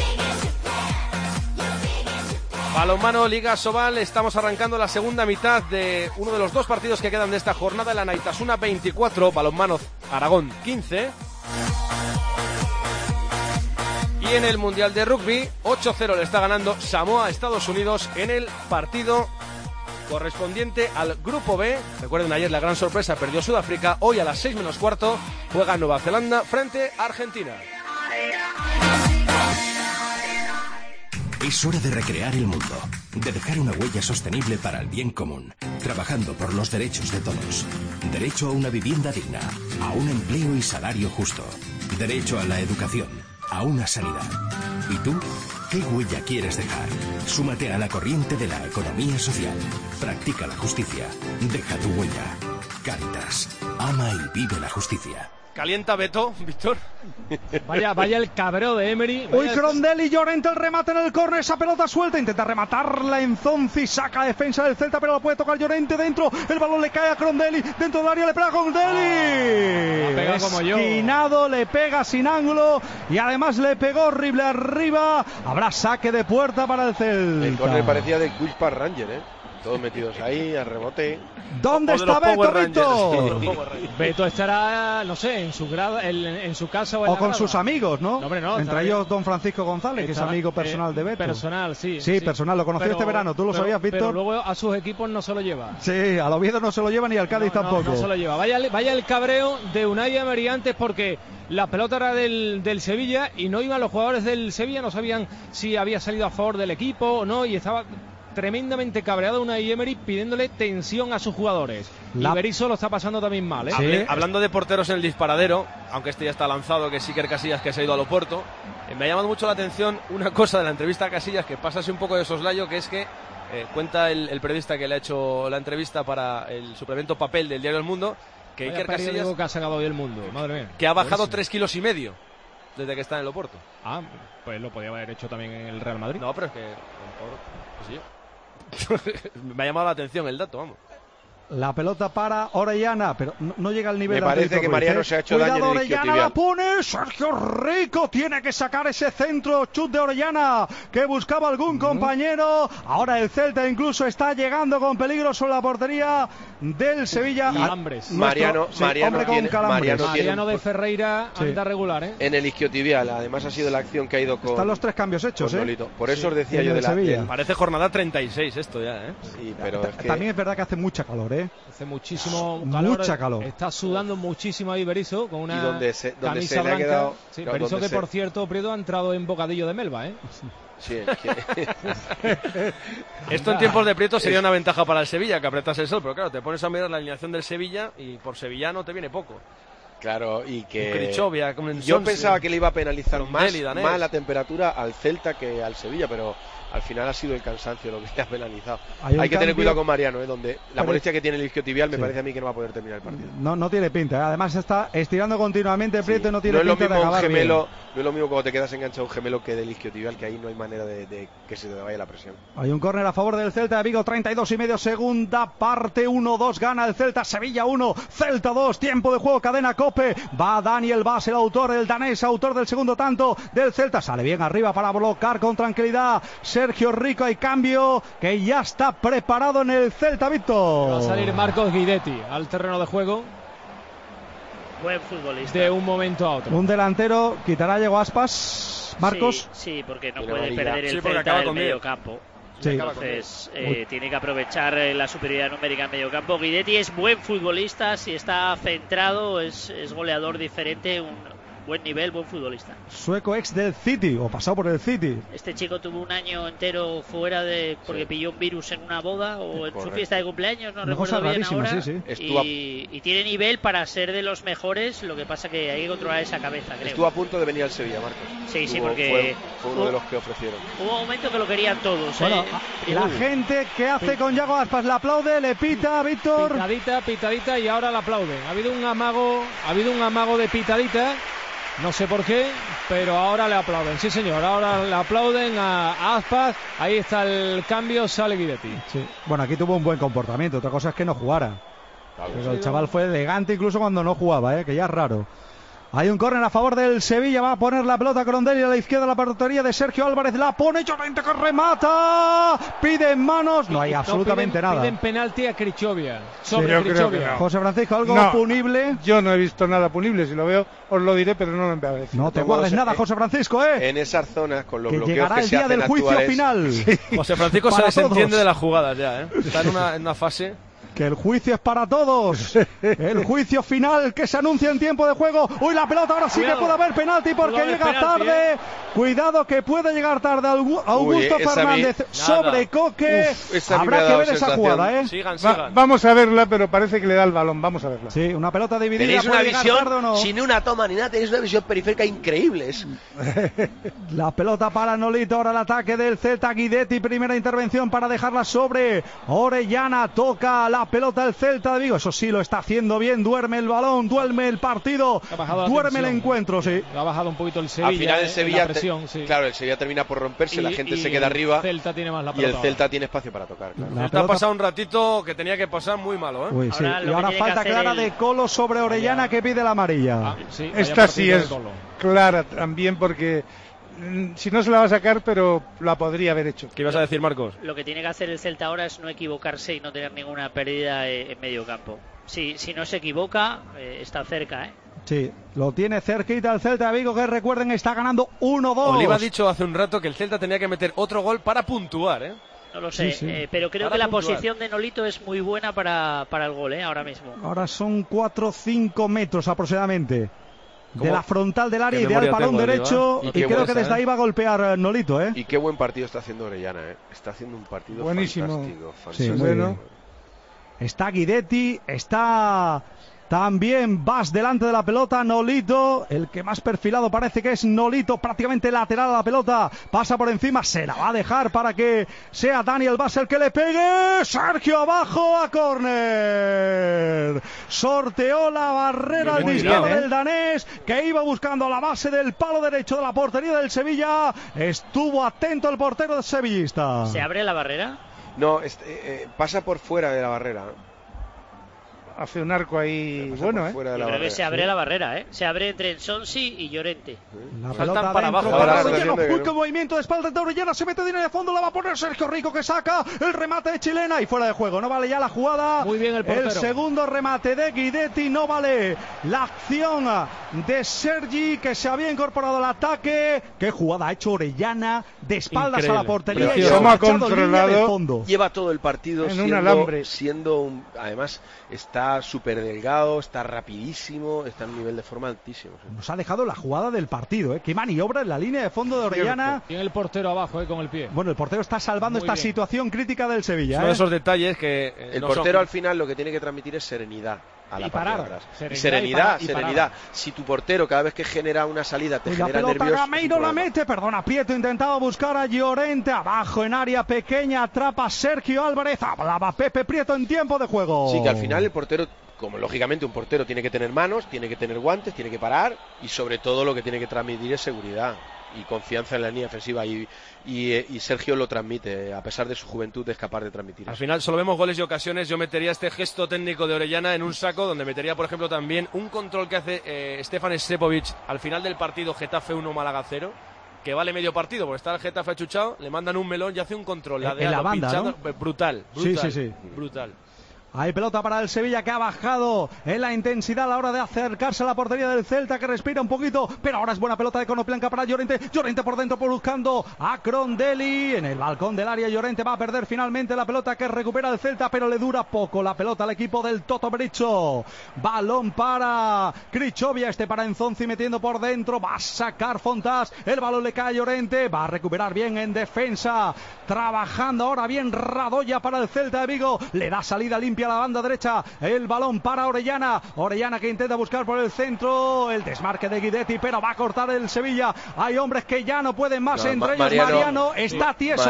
Balonmano, Liga Sobal, estamos arrancando la segunda mitad de uno de los dos partidos que quedan de esta jornada, la Naitasuna 24, Balonmano Aragón 15. Y en el Mundial de Rugby, 8-0 le está ganando Samoa a Estados Unidos en el partido correspondiente al Grupo B. Recuerden, ayer la gran sorpresa, perdió Sudáfrica, hoy a las 6 menos cuarto juega Nueva Zelanda frente a Argentina. Es hora de recrear el mundo, de dejar una huella sostenible para el bien común, trabajando por los derechos de todos. Derecho a una vivienda digna, a un empleo y salario justo. Derecho a la educación, a una sanidad. ¿Y tú? ¿Qué huella quieres dejar? Súmate a la corriente de la economía social. Practica la justicia. Deja tu huella. Cáritas. Ama y vive la justicia. Calienta Beto, Víctor. Vaya el cabreo de Emery. Uy, Crondelli, Llorente, el remate en el córner, esa pelota suelta, intenta rematarla en Zonzi, saca defensa del Celta, pero la puede tocar Llorente dentro, el balón le cae a Crondelli, dentro del área le pega a Crondelli. Pega como yo. Esquinado, le pega sin ángulo y además le pegó horrible arriba. Habrá saque de puerta para el Celta. El córner parecía de Quick Park Ranger, todos metidos ahí, al rebote. ¿Dónde está Beto, Víctor? Beto estará, no sé, en su grado, en su casa o con sus amigos, ¿no? Hombre, no, entre ellos don Francisco González, que es amigo personal de Beto. Personal, sí. Sí, personal, lo conoció este verano, ¿tú lo sabías, Víctor? Pero luego a sus equipos no se lo lleva. Sí, al Oviedo no se lo lleva ni al Cádiz tampoco. No se lo lleva. Vaya el cabreo de Unai Emery antes, porque la pelota era del Sevilla y no iban los jugadores del Sevilla, no sabían si había salido a favor del equipo o no, y estaba tremendamente cabreado Unai Emery pidiéndole tensión a sus jugadores. Y Berizzo lo está pasando también mal, Sí. Hablando de porteros en el disparadero, aunque este ya está lanzado, que es Iker Casillas, que se ha ido al Oporto, me ha llamado mucho la atención una cosa de la entrevista a Casillas, que pasa así un poco de soslayo, que es que cuenta el periodista que le ha hecho la entrevista para el suplemento papel del diario El Mundo, que Iker Casillas, que ha sacado hoy El Mundo, madre mía, que ha bajado 3,5 kilos desde que está en el Oporto. Pues lo podía haber hecho también en el Real Madrid. No, pero es que sí. Me ha llamado la atención el dato, vamos. La pelota para Orellana, pero no llega al nivel. Me parece que Mariano se ha hecho daño en el Orellana isquiotibial. La pone Sergio Rico, tiene que sacar ese centro, chut de Orellana, que buscaba algún compañero. Ahora el Celta incluso está llegando con peligro sobre la portería del Sevilla. Mariano de Ferreira anda regular, en el isquiotibial, además ha sido la acción que ha ido con. Están los 3 cambios hechos, Por eso os decía yo de la Sevilla. Parece jornada 36 esto ya, Sí, pero es que también es verdad que hace mucha calor, Hace muchísimo calor. Mucha calor. Está sudando muchísimo ahí Berizzo con una donde camisa se blanca. Le ha quedado, sí, Berizzo que por cierto, Prieto, ha entrado en bocadillo de Melba, Sí, Esto en tiempos de Prieto sería una ventaja para el Sevilla, que apretas el sol, pero claro, te pones a mirar la alineación del Sevilla y por sevillano te viene poco. Claro, y que Krichovia, yo pensaba que le iba a penalizar más la temperatura al Celta que al Sevilla, pero al final ha sido el cansancio lo que le ha penalizado. Hay que tener cuidado con Mariano, donde la molestia que tiene el isquiotibial me parece a mí que no va a poder terminar el partido. No tiene pinta, además está estirando continuamente Prieto y no tiene pinta de acabar bien. No es lo mismo cuando te quedas enganchado un gemelo que del isquiotibial, que ahí no hay manera de que se te vaya la presión. Hay un córner a favor del Celta de Vigo, 32,5, segunda parte, 1-2, gana el Celta, Sevilla 1, Celta 2, tiempo de juego, cadena COPE, va Daniel Bass, el autor, el danés, autor del segundo tanto del Celta, sale bien arriba para bloquear con tranquilidad Sergio Rico, hay cambio que ya está preparado en el Celta, Víctor. Va a salir Marcos Guidetti al terreno de juego. Buen futbolista. De un momento a otro. Un delantero, quitará a Diego Aspas, Marcos. Sí, porque no puede perder el Celta del medio campo. Sí. Entonces tiene que aprovechar la superioridad numérica en medio campo. Guidetti es buen futbolista, si está centrado es goleador diferente, un buen nivel, buen futbolista. Sueco ex del City, o pasado por el City. Este chico tuvo un año entero fuera porque pilló un virus en una boda o en su fiesta de cumpleaños, no recuerdo bien ahora. Y tiene nivel para ser de los mejores, lo que pasa que hay que controlar esa cabeza, creo. Estuvo a punto de venir al Sevilla, Marcos. Sí, porque fue uno de los que ofrecieron. Hubo un momento que lo querían todos. Bueno, la gente que hace con Yago Aspas, le aplaude, le pita, Víctor. Pitadita y ahora la aplauden. Ha habido un amago de pitadita. No sé por qué, pero ahora le aplauden. Sí, señor, ahora le aplauden a Aspas. Ahí está el cambio, sale Guidetti. Sí. Bueno, aquí tuvo un buen comportamiento. Otra cosa es que no jugara. Pero el chaval fue elegante incluso cuando no jugaba, que ya es raro. Hay un córner a favor del Sevilla, va a poner la pelota Crondelli a la izquierda, la portería de Sergio Álvarez, la pone Llorente que remata, piden manos, no hay absolutamente nada. Piden penalti a Krichovia, sobre Krichovia. No. José Francisco, ¿algo punible? Yo no he visto nada punible, si lo veo os lo diré, pero no lo me parece. No te guardes nada, José Francisco, En esas zonas, con los bloqueos llegará el día del juicio final. Sí. José Francisco se desentiende de las jugadas ya, Está en una fase... Que el juicio es para todos. El juicio final que se anuncia en tiempo de juego. Uy, la pelota ahora sí que puede haber penalti porque llega tarde. Cuidado que puede llegar tarde Augusto Fernández sobre Coque. Habrá que ver esa jugada, Sigan. Vamos a verla, pero parece que le da el balón. Vamos a verla. Sí, una pelota dividida. Tenéis una visión tarde, ¿o no? sin una toma ni nada. Tenéis una visión periférica increíble. La pelota para Nolito. Ahora el ataque del Celta. Guidetti, primera intervención para dejarla sobre Orellana. Toca la pelota el Celta de Vigo. Eso sí, lo está haciendo bien. Duerme el balón, duerme el partido, duerme el encuentro, sí. Ha bajado un poquito el Sevilla. Al final el Sevilla, presión, sí. claro, el Sevilla termina por romperse, la gente se queda arriba. Celta tiene más la y el Celta tiene espacio para tocar. Claro. Está pasado un ratito que tenía que pasar muy malo, ¿eh? Uy, sí. Y ahora falta clara de Colo sobre Orellana, que pide la amarilla. Sí, esta sí es clara también, porque si no se la va a sacar, pero la podría haber hecho. ¿Qué ibas a decir, Marcos? Lo que tiene que hacer el Celta ahora es no equivocarse y no tener ninguna pérdida en medio campo. Si no se equivoca, está cerca, ¿eh? Sí, lo tiene cerquita el Celta de Vigo, que recuerden está ganando 1-2. Oliva ha dicho hace un rato que el Celta tenía que meter otro gol para puntuar, ¿eh? No lo sé, sí. Pero creo que la posición de Nolito es muy buena para el gol, ahora mismo. Ahora son 4-5 metros aproximadamente de la frontal del área, ideal para un derecho, y creo que desde ahí va a golpear Nolito, ¿eh? Y qué buen partido está haciendo Orellana, ¿eh? Está haciendo un partido buenísimo. Fantástico. Sí, bueno. Está Guidetti, está también Bas delante de la pelota, Nolito, el que más perfilado parece que es Nolito, prácticamente lateral a la pelota, pasa por encima, se la va a dejar para que sea Daniel Bas el que le pegue, Sergio abajo a córner, sorteó la barrera al disparo del danés, que iba buscando la base del palo derecho de la portería del Sevilla, estuvo atento el portero sevillista. ¿Se abre la barrera? No, pasa por fuera de la barrera. Hace un arco ahí bueno, Yo creo que se abre la barrera, ¿eh? Se abre entre Ensonsi y Llorente. La pelota para abajo. Uy, qué movimiento de espalda de Orellana, se mete de fondo, la va a poner Sergio Rico, que saca el remate de Chilena y fuera de juego. No vale ya la jugada. Muy bien el portero. El segundo remate de Guidetti, no vale la acción de Sergi, que se había incorporado al ataque. Qué jugada ha hecho Orellana de espaldas a la portería y se ha controlado de fondo. Lleva todo el partido en un alambre. Además está súper delgado, está rapidísimo, está en un nivel de forma altísimo. Nos ha dejado la jugada del partido, ¿eh? Qué maniobra en la línea de fondo de Orellana. Tiene el portero abajo, con el pie. Bueno, el portero está salvando esta situación crítica del Sevilla. Son esos detalles que el portero al final lo que tiene que transmitir es serenidad a la parte de atrás. Serenidad. Si tu portero cada vez que genera una salida te genera nervios. La pelota Gameiro la mete, perdona, Prieto intentaba buscar a Llorente, abajo en área pequeña, atrapa Sergio Álvarez, hablaba Pepe Prieto en tiempo de juego. Sí, que al final el portero, como lógicamente un portero tiene que tener manos, tiene que tener guantes, tiene que parar y sobre todo lo que tiene que transmitir es seguridad y confianza en la línea ofensiva y Sergio lo transmite, a pesar de su juventud es capaz de transmitir. Al final solo vemos goles y ocasiones. Yo metería este gesto técnico de Orellana en un saco, donde metería por ejemplo también un control que hace Stefan Sepovic al final del partido Getafe 1 Málaga 0, que vale medio partido porque está el Getafe achuchado, le mandan un melón y hace un control en la banda, pinchando, ¿no? brutal, sí. Brutal. Hay pelota para el Sevilla, que ha bajado en la intensidad a la hora de acercarse a la portería del Celta, que respira un poquito, pero ahora es buena pelota de Konoplyanka para Llorente por dentro buscando a Crondelli en el balcón del área. Llorente va a perder finalmente la pelota, que recupera el Celta, pero le dura poco la pelota al equipo del Toto Bericho. Balón para Krichovia, para Enzonzi metiendo por dentro, va a sacar Fontás, el balón le cae a Llorente, va a recuperar bien en defensa, trabajando ahora bien Radoya para el Celta de Vigo, le da salida limpia a la banda derecha, el balón para Orellana, que intenta buscar por el centro, el desmarque de Guidetti, pero va a cortar el Sevilla. Hay hombres que ya no pueden más, entre ellos Mariano está tieso.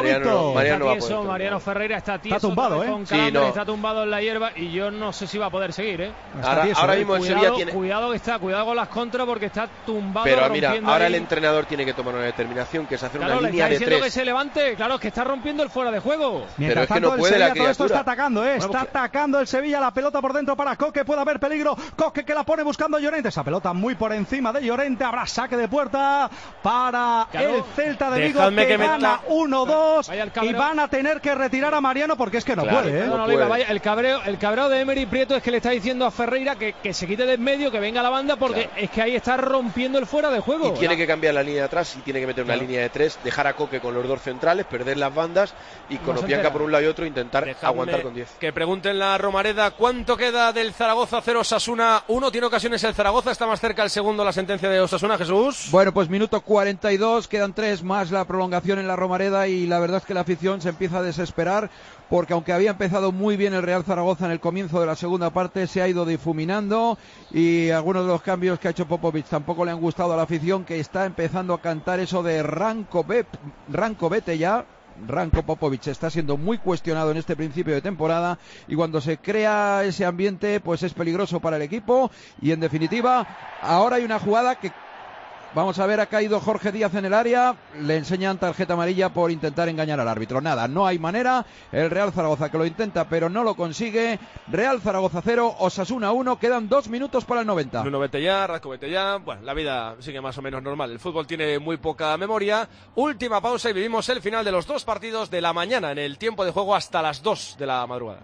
Mariano Ferreira está tieso, está tumbado, está tumbado en la hierba y yo no sé si va a poder seguir, ahora mismo el Sevilla tiene cuidado con las contras, porque está tumbado. Pero mira, ahora el entrenador tiene que tomar una determinación, que es hacer una línea de 3. Que se levante, claro, es que está rompiendo el fuera de juego. Mientras tanto, el Sevilla todo esto está atacando, está atacando el Sevilla, la pelota por dentro para Coque, puede haber peligro, Coque que la pone buscando a Llorente, esa pelota muy por encima de Llorente, habrá saque de puerta para el Celta de Vigo, que gana 1-2 y van a tener que retirar a Mariano porque es que no puede. El cabreo de Emery Prieto es que le está diciendo a Ferreira que se quite de en medio, que venga la banda, porque es que ahí está rompiendo el fuera de juego. Y tiene que cambiar la línea de atrás y tiene que meter una línea de 3, dejar a Coque con los dos centrales, perder las bandas y con Konoplyanka por un lado y otro intentar aguantar con 10. Que pregunten la Romareda cuánto queda del Zaragoza 0 Osasuna 1. Tiene ocasiones el Zaragoza, está más cerca el segundo la sentencia de Osasuna. Jesús. Bueno, pues minuto 42, quedan 3 más la prolongación en la Romareda y la verdad es que la afición se empieza a desesperar, porque aunque había empezado muy bien el Real Zaragoza en el comienzo de la segunda parte, se ha ido difuminando y algunos de los cambios que ha hecho Popovic tampoco le han gustado a la afición, que está empezando a cantar eso de Ranco vete ya. Ranko Popovic está siendo muy cuestionado en este principio de temporada y cuando se crea ese ambiente pues es peligroso para el equipo y en definitiva ahora hay una jugada que vamos a ver, ha caído Jorge Díaz en el área, le enseñan tarjeta amarilla por intentar engañar al árbitro. Nada, no hay manera, el Real Zaragoza que lo intenta pero no lo consigue. Real Zaragoza 0, Osasuna 1, quedan 2 minutos para el 90. Nuno vete ya, Radko vete ya, bueno, la vida sigue más o menos normal, el fútbol tiene muy poca memoria. Última pausa y vivimos el final de los 2 partidos de la mañana en el tiempo de juego hasta las 2 de la madrugada.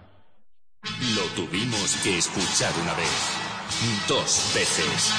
Lo tuvimos que escuchar una vez, 2 veces.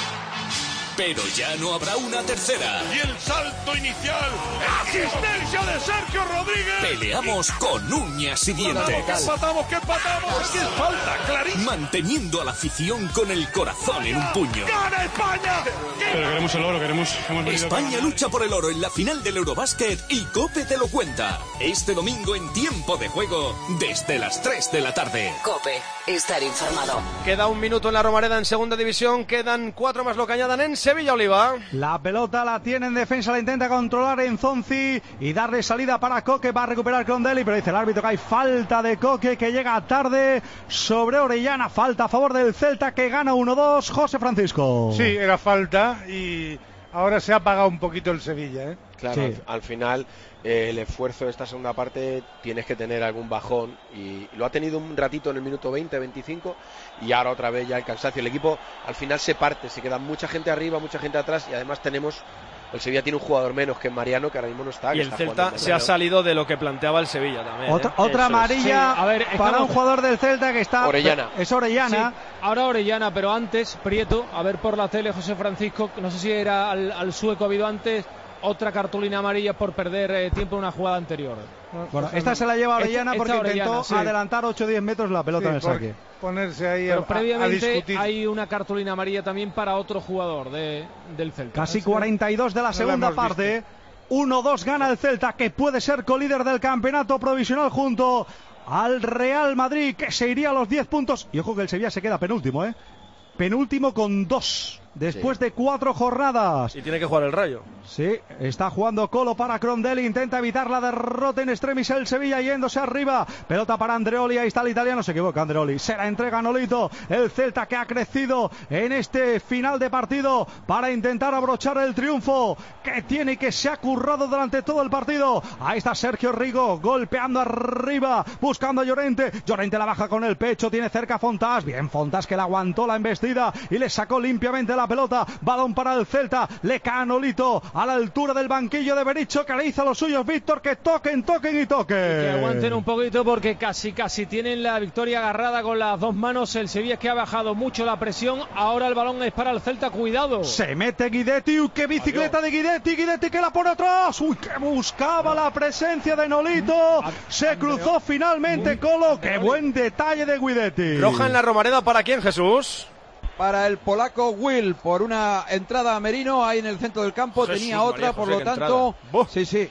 Pero ya no habrá una tercera. Y el salto inicial. ¡Asistencia de Sergio Rodríguez! Peleamos con uñas y dientes. ¡Que empatamos! ¡Aquí es falta, clarísimo! Manteniendo a la afición con el corazón en un puño. ¡Gana España! Pero queremos el oro, España lucha por el oro en la final del Eurobasket y COPE te lo cuenta. Este domingo en tiempo de juego, desde las 3 de la tarde. COPE, estar informado. Queda 1 minuto en la Romareda en segunda división, quedan 4 más lo que añadan en Sevilla, Oliva. La pelota la tiene en defensa, la intenta controlar Enzonzi y darle salida para Coque, va a recuperar Crondelli, pero dice el árbitro que hay falta de Coque, que llega tarde sobre Orellana, falta a favor del Celta que gana 1-2, José Francisco. Sí, era falta y ahora se ha apagado un poquito el Sevilla, ¿eh? Claro, Sí. al final el esfuerzo de esta segunda parte tienes que tener algún bajón y lo ha tenido un ratito en el minuto 20-25 y ahora otra vez ya el cansancio. El equipo al final se parte, se queda mucha gente arriba, mucha gente atrás y además el Sevilla tiene un jugador menos que Mariano que ahora mismo no está. Y el Celta se ha salido de lo que planteaba el Sevilla también. Otra amarilla Sí, a ver, para un jugador del Celta que está... Orellana. Es Orellana. Sí, ahora Orellana, pero antes Prieto, a ver por la tele José Francisco, no sé si era al sueco, ha habido antes otra cartulina amarilla por perder tiempo en una jugada anterior. Bueno, esta se la lleva Orellana Esta porque Orellana, intentó sí. adelantar 8-10 metros la pelota en el saque. Ponerse ahí Pero a previamente discutir. hay una cartulina amarilla también para otro jugador del Celta. Casi 42 de la segunda parte. 1-2 gana el Celta, que puede ser colíder del campeonato provisional junto al Real Madrid, que se iría a los 10 puntos. Y ojo que el Sevilla se queda penúltimo, penúltimo con 2 después de 4 jornadas. Y tiene que jugar el Rayo. Sí, está jugando Colo para Crondelli, intenta evitar la derrota en extremis el Sevilla yéndose arriba, pelota para Andreoli, ahí está el italiano, se equivoca Andreoli, se la entrega Nolito, el Celta que ha crecido en este final de partido para intentar abrochar el triunfo que tiene y que se ha currado durante todo el partido. Ahí está Sergio Rigo golpeando arriba, buscando a Llorente la baja con el pecho, tiene cerca a Fontás, bien Fontás que le aguantó la embestida y le sacó limpiamente la pelota, balón para el Celta, le cae a Nolito a la altura del banquillo de Bericho, que le hizo a los suyos Víctor, que toquen y toquen. Que aguanten un poquito porque casi tienen la victoria agarrada con las 2 manos. El Sevilla que ha bajado mucho la presión, ahora el balón es para el Celta, cuidado. Se mete Guidetti, qué bicicleta de Guidetti que la pone atrás, que buscaba la presencia de Nolito, se cruzó finalmente Colo, qué buen detalle de Guidetti. Roja en la Romareda, ¿para quién, Jesús? Para el polaco Will, por una entrada a Merino, ahí en el centro del campo, Jesús, tenía otra, María por José, lo tanto, sí,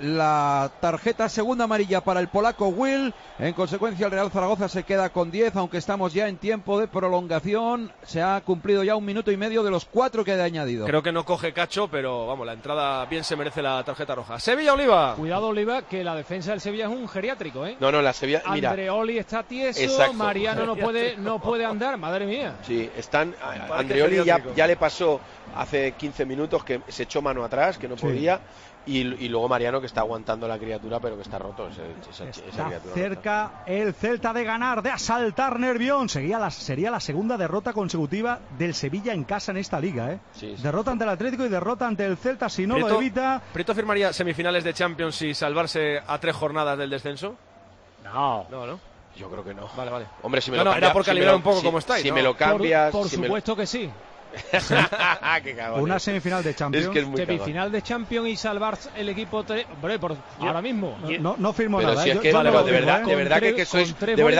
la tarjeta segunda amarilla para el polaco Will, en consecuencia el Real Zaragoza se queda con 10, aunque estamos ya en tiempo de prolongación, se ha cumplido ya 1 minuto y medio de los 4 que ha añadido. Creo que no coge cacho, pero vamos, la entrada bien se merece la tarjeta roja. Sevilla, Oliva. Cuidado, Oliva, que la defensa del Sevilla es un geriátrico, No, la Sevilla, mira. Andreoli está tieso, Exacto. Mariano no puede andar, madre mía. Sí, Andreoli ya le pasó hace 15 minutos que se echó mano atrás, que no podía, y luego Mariano que está aguantando a la criatura, pero que está roto. Esa criatura Cerca rota. el Celta de ganar, de asaltar Nervión. Sería la segunda derrota consecutiva del Sevilla en casa en esta liga, Sí. Derrota ante el Atlético y derrota ante el Celta, si no Prieto, lo evita. ¿Prieto firmaría semifinales de Champions y salvarse a 3 jornadas del descenso? No. Yo creo que no. Vale. Hombre, si me No, lo era cambias, por calibrar un poco cómo estáis, Si ¿no? me lo cambias... Por supuesto que sí. Qué cagón. Una semifinal de Champions. Es que es muy Semifinal de Champions y salvar el equipo ahora mismo. No firmo pero nada. Si es que, de verdad que sois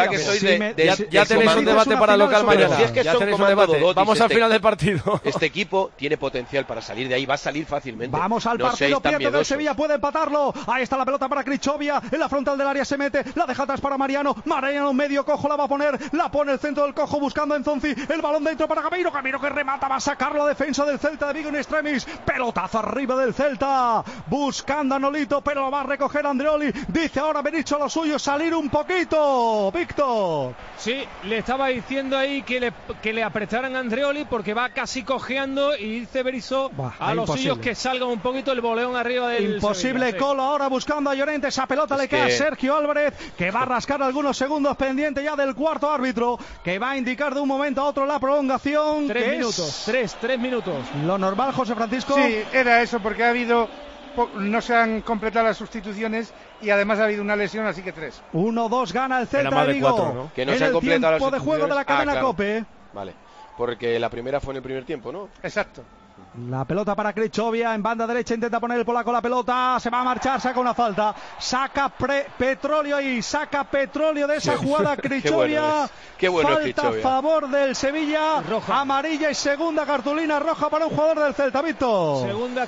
ya tenéis un debate para el local mañana. Si es que ya son tenéis un debate. Vamos al final del partido. Este equipo tiene potencial para salir de ahí, va a salir fácilmente. Vamos al partido, Prieto, que el Sevilla puede empatarlo. Ahí está la pelota para Krichovia, en la frontal del área se mete, la deja atrás para Mariano medio cojo la va a poner, la pone el centro del cojo buscando a Enzonzi, el balón dentro para Gameiro que remata pelota va a sacar la defensa del Celta de Vigo en extremis, pelotazo arriba del Celta, buscando a Nolito, pero lo va a recoger Andreoli. Dice ahora Berizzo a lo suyo, salir un poquito, Víctor. Sí, le estaba diciendo ahí que le apretaran a Andreoli porque va casi cojeando, y dice Berizzo a los suyos que salga un poquito el boleón arriba del imposible Sevilla, Colo ahora buscando a Llorente, esa pelota le cae a Sergio Álvarez, que va a rascar algunos segundos pendiente ya del cuarto árbitro, que va a indicar de un momento a otro la prolongación. 3 minutos, 3 minutos. Lo normal, José Francisco. Sí, era eso, porque ha habido, no se han completado las sustituciones y además ha habido una lesión, así que 3. 1-2 gana el Celta de Vigo. 4, ¿no? Que no en se han el completado tiempo las de juego de la cadena claro. COPE. Vale, porque la primera fue en el primer tiempo, ¿no? Exacto. La pelota para Krychovia, en banda derecha intenta poner el polaco la pelota, se va a marchar, saca una falta, saca Petróleo ahí, saca Petróleo de esa jugada Krychovia. Qué bueno falta Krychovia. a favor del Sevilla, roja, amarilla y segunda cartulina roja para un jugador del Celta, Víctor. Segunda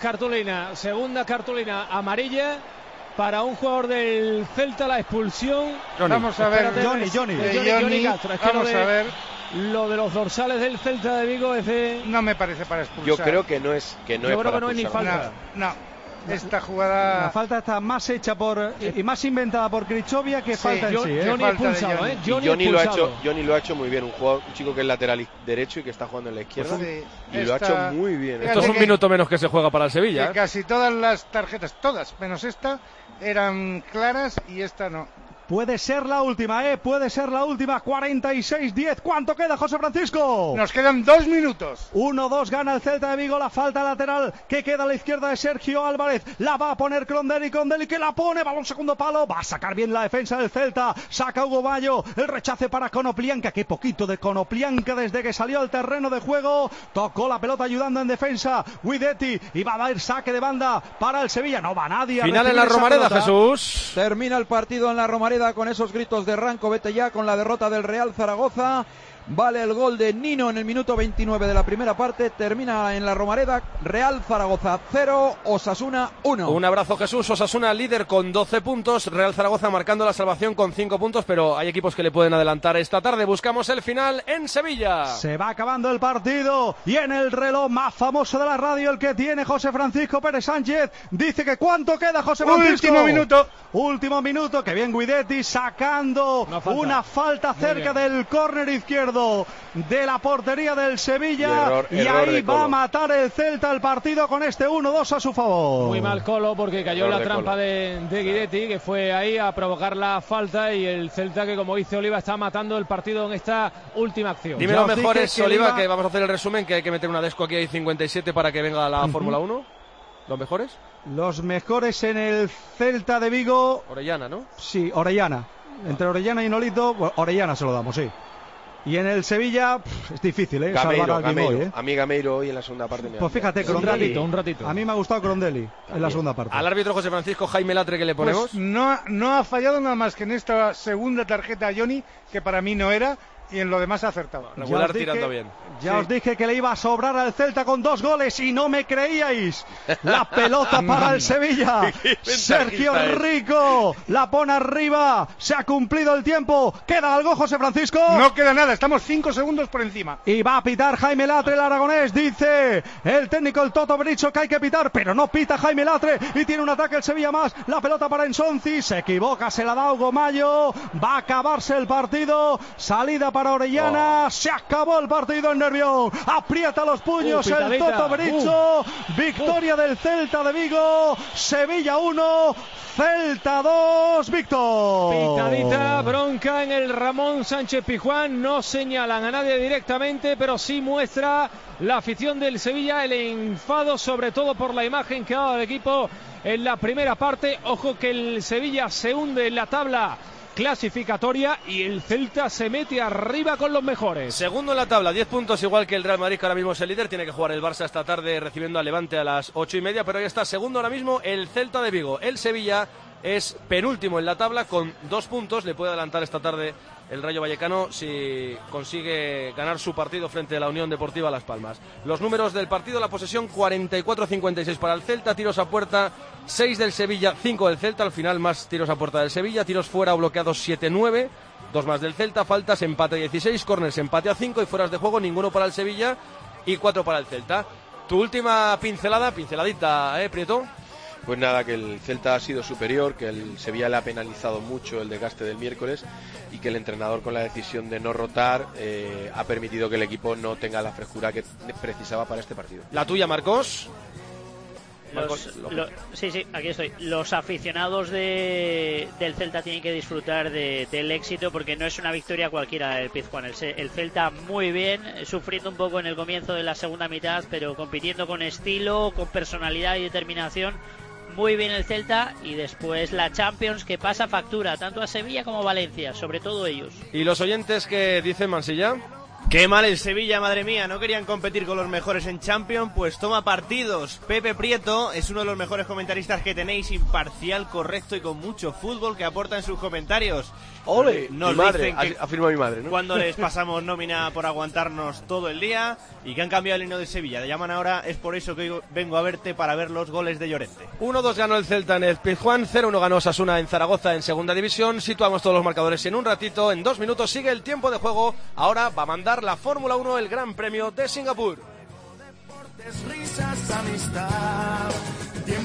cartulina amarilla para un jugador del Celta, la expulsión. Vamos a ver, Johnny Castro. Vamos a ver. Lo de los dorsales del Celta de Vigo es de... No me parece para expulsar. Yo creo que no es Yo creo que no es ni falta. No. Esta jugada... La falta está más hecha y más inventada por Krychovia que falta en sí. Johnny expulsado, Johnny lo ha hecho muy bien, un chico que es lateral derecho y que está jugando en la izquierda. Pues y lo ha hecho muy bien. Esto es un minuto menos que se juega para el Sevilla. Casi todas las tarjetas, todas, menos esta, eran claras y esta no. Puede ser la última, puede ser la última. 46-10. ¿Cuánto queda, José Francisco? Nos quedan 2 minutos. 1-2 gana el Celta de Vigo. La falta lateral que queda a la izquierda de Sergio Álvarez. La va a poner Crondelli que la pone. Balón segundo palo. Va a sacar bien la defensa del Celta. Saca Hugo Bayo. El rechace para Konoplyanka. Qué poquito de Konoplyanka desde que salió al terreno de juego. Tocó la pelota ayudando en defensa Guidetti. Y va a dar saque de banda para el Sevilla. No va nadie. Final en la Romareda, Jesús. Termina el partido en la Romareda con esos gritos de Ranco, vete ya, con la derrota del Real Zaragoza. Vale el gol de Nino en el minuto 29 de la primera parte. Termina en la Romareda, Real Zaragoza 0, Osasuna 1. Un abrazo, Jesús. Osasuna líder con 12 puntos, Real Zaragoza marcando la salvación con 5 puntos, pero hay equipos que le pueden adelantar esta tarde. Buscamos el final en Sevilla. Se va acabando el partido y en el reloj más famoso de la radio, el que tiene José Francisco Pérez Sánchez, dice que ¿cuánto queda, José Francisco? Último minuto, que bien Guidetti sacando una falta cerca del córner izquierdo de la portería del Sevilla, y ahí va a matar el Celta el partido con este 1-2 a su favor. Muy mal Colo, porque cayó en la trampa de Guidetti, que fue ahí a provocar la falta, y el Celta, que como dice Oliva, está matando el partido en esta última acción. Dime los mejores, Oliva, que vamos a hacer el resumen, que hay que meter una desco aquí, hay 57 para que venga la Fórmula 1. ¿Los mejores? Los mejores en el Celta de Vigo. Orellana, ¿no? Sí, Orellana. Entre Orellana y Nolito, bueno, Orellana se lo damos, sí. Y en el Sevilla es difícil, salvar a alguien hoy, A mí Gameiro hoy en la segunda parte. Pues fíjate, Crondelli. Un ratito. A mí me ha gustado Crondelli en la segunda parte. Al árbitro José Francisco Jaime Latre, ¿qué le ponemos? Pues no ha fallado nada más que en esta segunda tarjeta a Johnny, que para mí no era, y en lo demás ha acertado. Regular tirando bien. Ya os dije que le iba a sobrar al Celta con 2 goles y no me creíais. La pelota para el Sevilla. Sergio Rico la pone arriba. Se ha cumplido el tiempo. ¿Queda algo, José Francisco? No queda nada, estamos 5 segundos por encima. Y va a pitar Jaime Latre, el aragonés. Dice el técnico, el Toto Berizzo, que hay que pitar, pero no pita Jaime Latre. Y tiene un ataque el Sevilla más. La pelota para Ensonzi. Se equivoca, se la da Hugo Mayo. Va a acabarse el partido. Salida para Orellana. Se acabó el partido en Nervión. Aprieta los puños el Toto Berizzo. Victoria del Celta de Vigo. Sevilla 1, Celta 2, Víctor. Pitadita, bronca en el Ramón Sánchez Pizjuán. No señalan a nadie directamente, pero sí muestra la afición del Sevilla el enfado, sobre todo por la imagen que ha dado el equipo en la primera parte. Ojo que el Sevilla se hunde en la tabla clasificatoria y el Celta se mete arriba con los mejores. Segundo en la tabla, 10 puntos, igual que el Real Madrid, que ahora mismo es el líder. Tiene que jugar el Barça esta tarde recibiendo al Levante a las 8:30, pero ahí está segundo ahora mismo el Celta de Vigo. El Sevilla es penúltimo en la tabla con 2 puntos. Le puede adelantar esta tarde el Rayo Vallecano si consigue ganar su partido frente a la Unión Deportiva Las Palmas. Los números del partido: la posesión 44-56 para el Celta, tiros a puerta 6 del Sevilla, 5 del Celta, al final más tiros a puerta del Sevilla, tiros fuera o bloqueados 7-9, 2 más del Celta, faltas empate 16, córners empate a 5 y fueras de juego ninguno para el Sevilla. y 4 para el Celta. Tu última pinceladita, Prieto. Pues nada, que el Celta ha sido superior, que el Sevilla le ha penalizado mucho el desgaste del miércoles y que el entrenador, con la decisión de no rotar, ha permitido que el equipo no tenga la frescura que precisaba para este partido. ¿La tuya, Marcos? Sí, aquí estoy. Los aficionados del Celta tienen que disfrutar del éxito, porque no es una victoria cualquiera del Pizjuán. El Celta muy bien, sufriendo un poco en el comienzo de la segunda mitad, pero compitiendo con estilo, con personalidad y determinación. Muy bien el Celta, y después la Champions, que pasa factura tanto a Sevilla como a Valencia, sobre todo ellos. ¿Y los oyentes qué dicen, Mansilla? Qué mal el Sevilla, madre mía, no querían competir con los mejores en Champions, pues toma partidos. Pepe Prieto es uno de los mejores comentaristas que tenéis, imparcial, correcto y con mucho fútbol que aporta en sus comentarios. ¡Ole! Nos mi madre, dicen que afirma mi madre, ¿no? Cuando les pasamos nómina por aguantarnos todo el día y que han cambiado el himno de Sevilla. Te llaman ahora, es por eso que vengo a verte, para ver los goles de Llorente. 1-2 ganó el Celta en el Pizjuán, 0-1 ganó Osasuna en Zaragoza en segunda división. Situamos todos los marcadores en un ratito, en 2 minutos sigue el tiempo de juego. Ahora va a mandar la Fórmula 1 el Gran Premio de Singapur. Risas, amistad,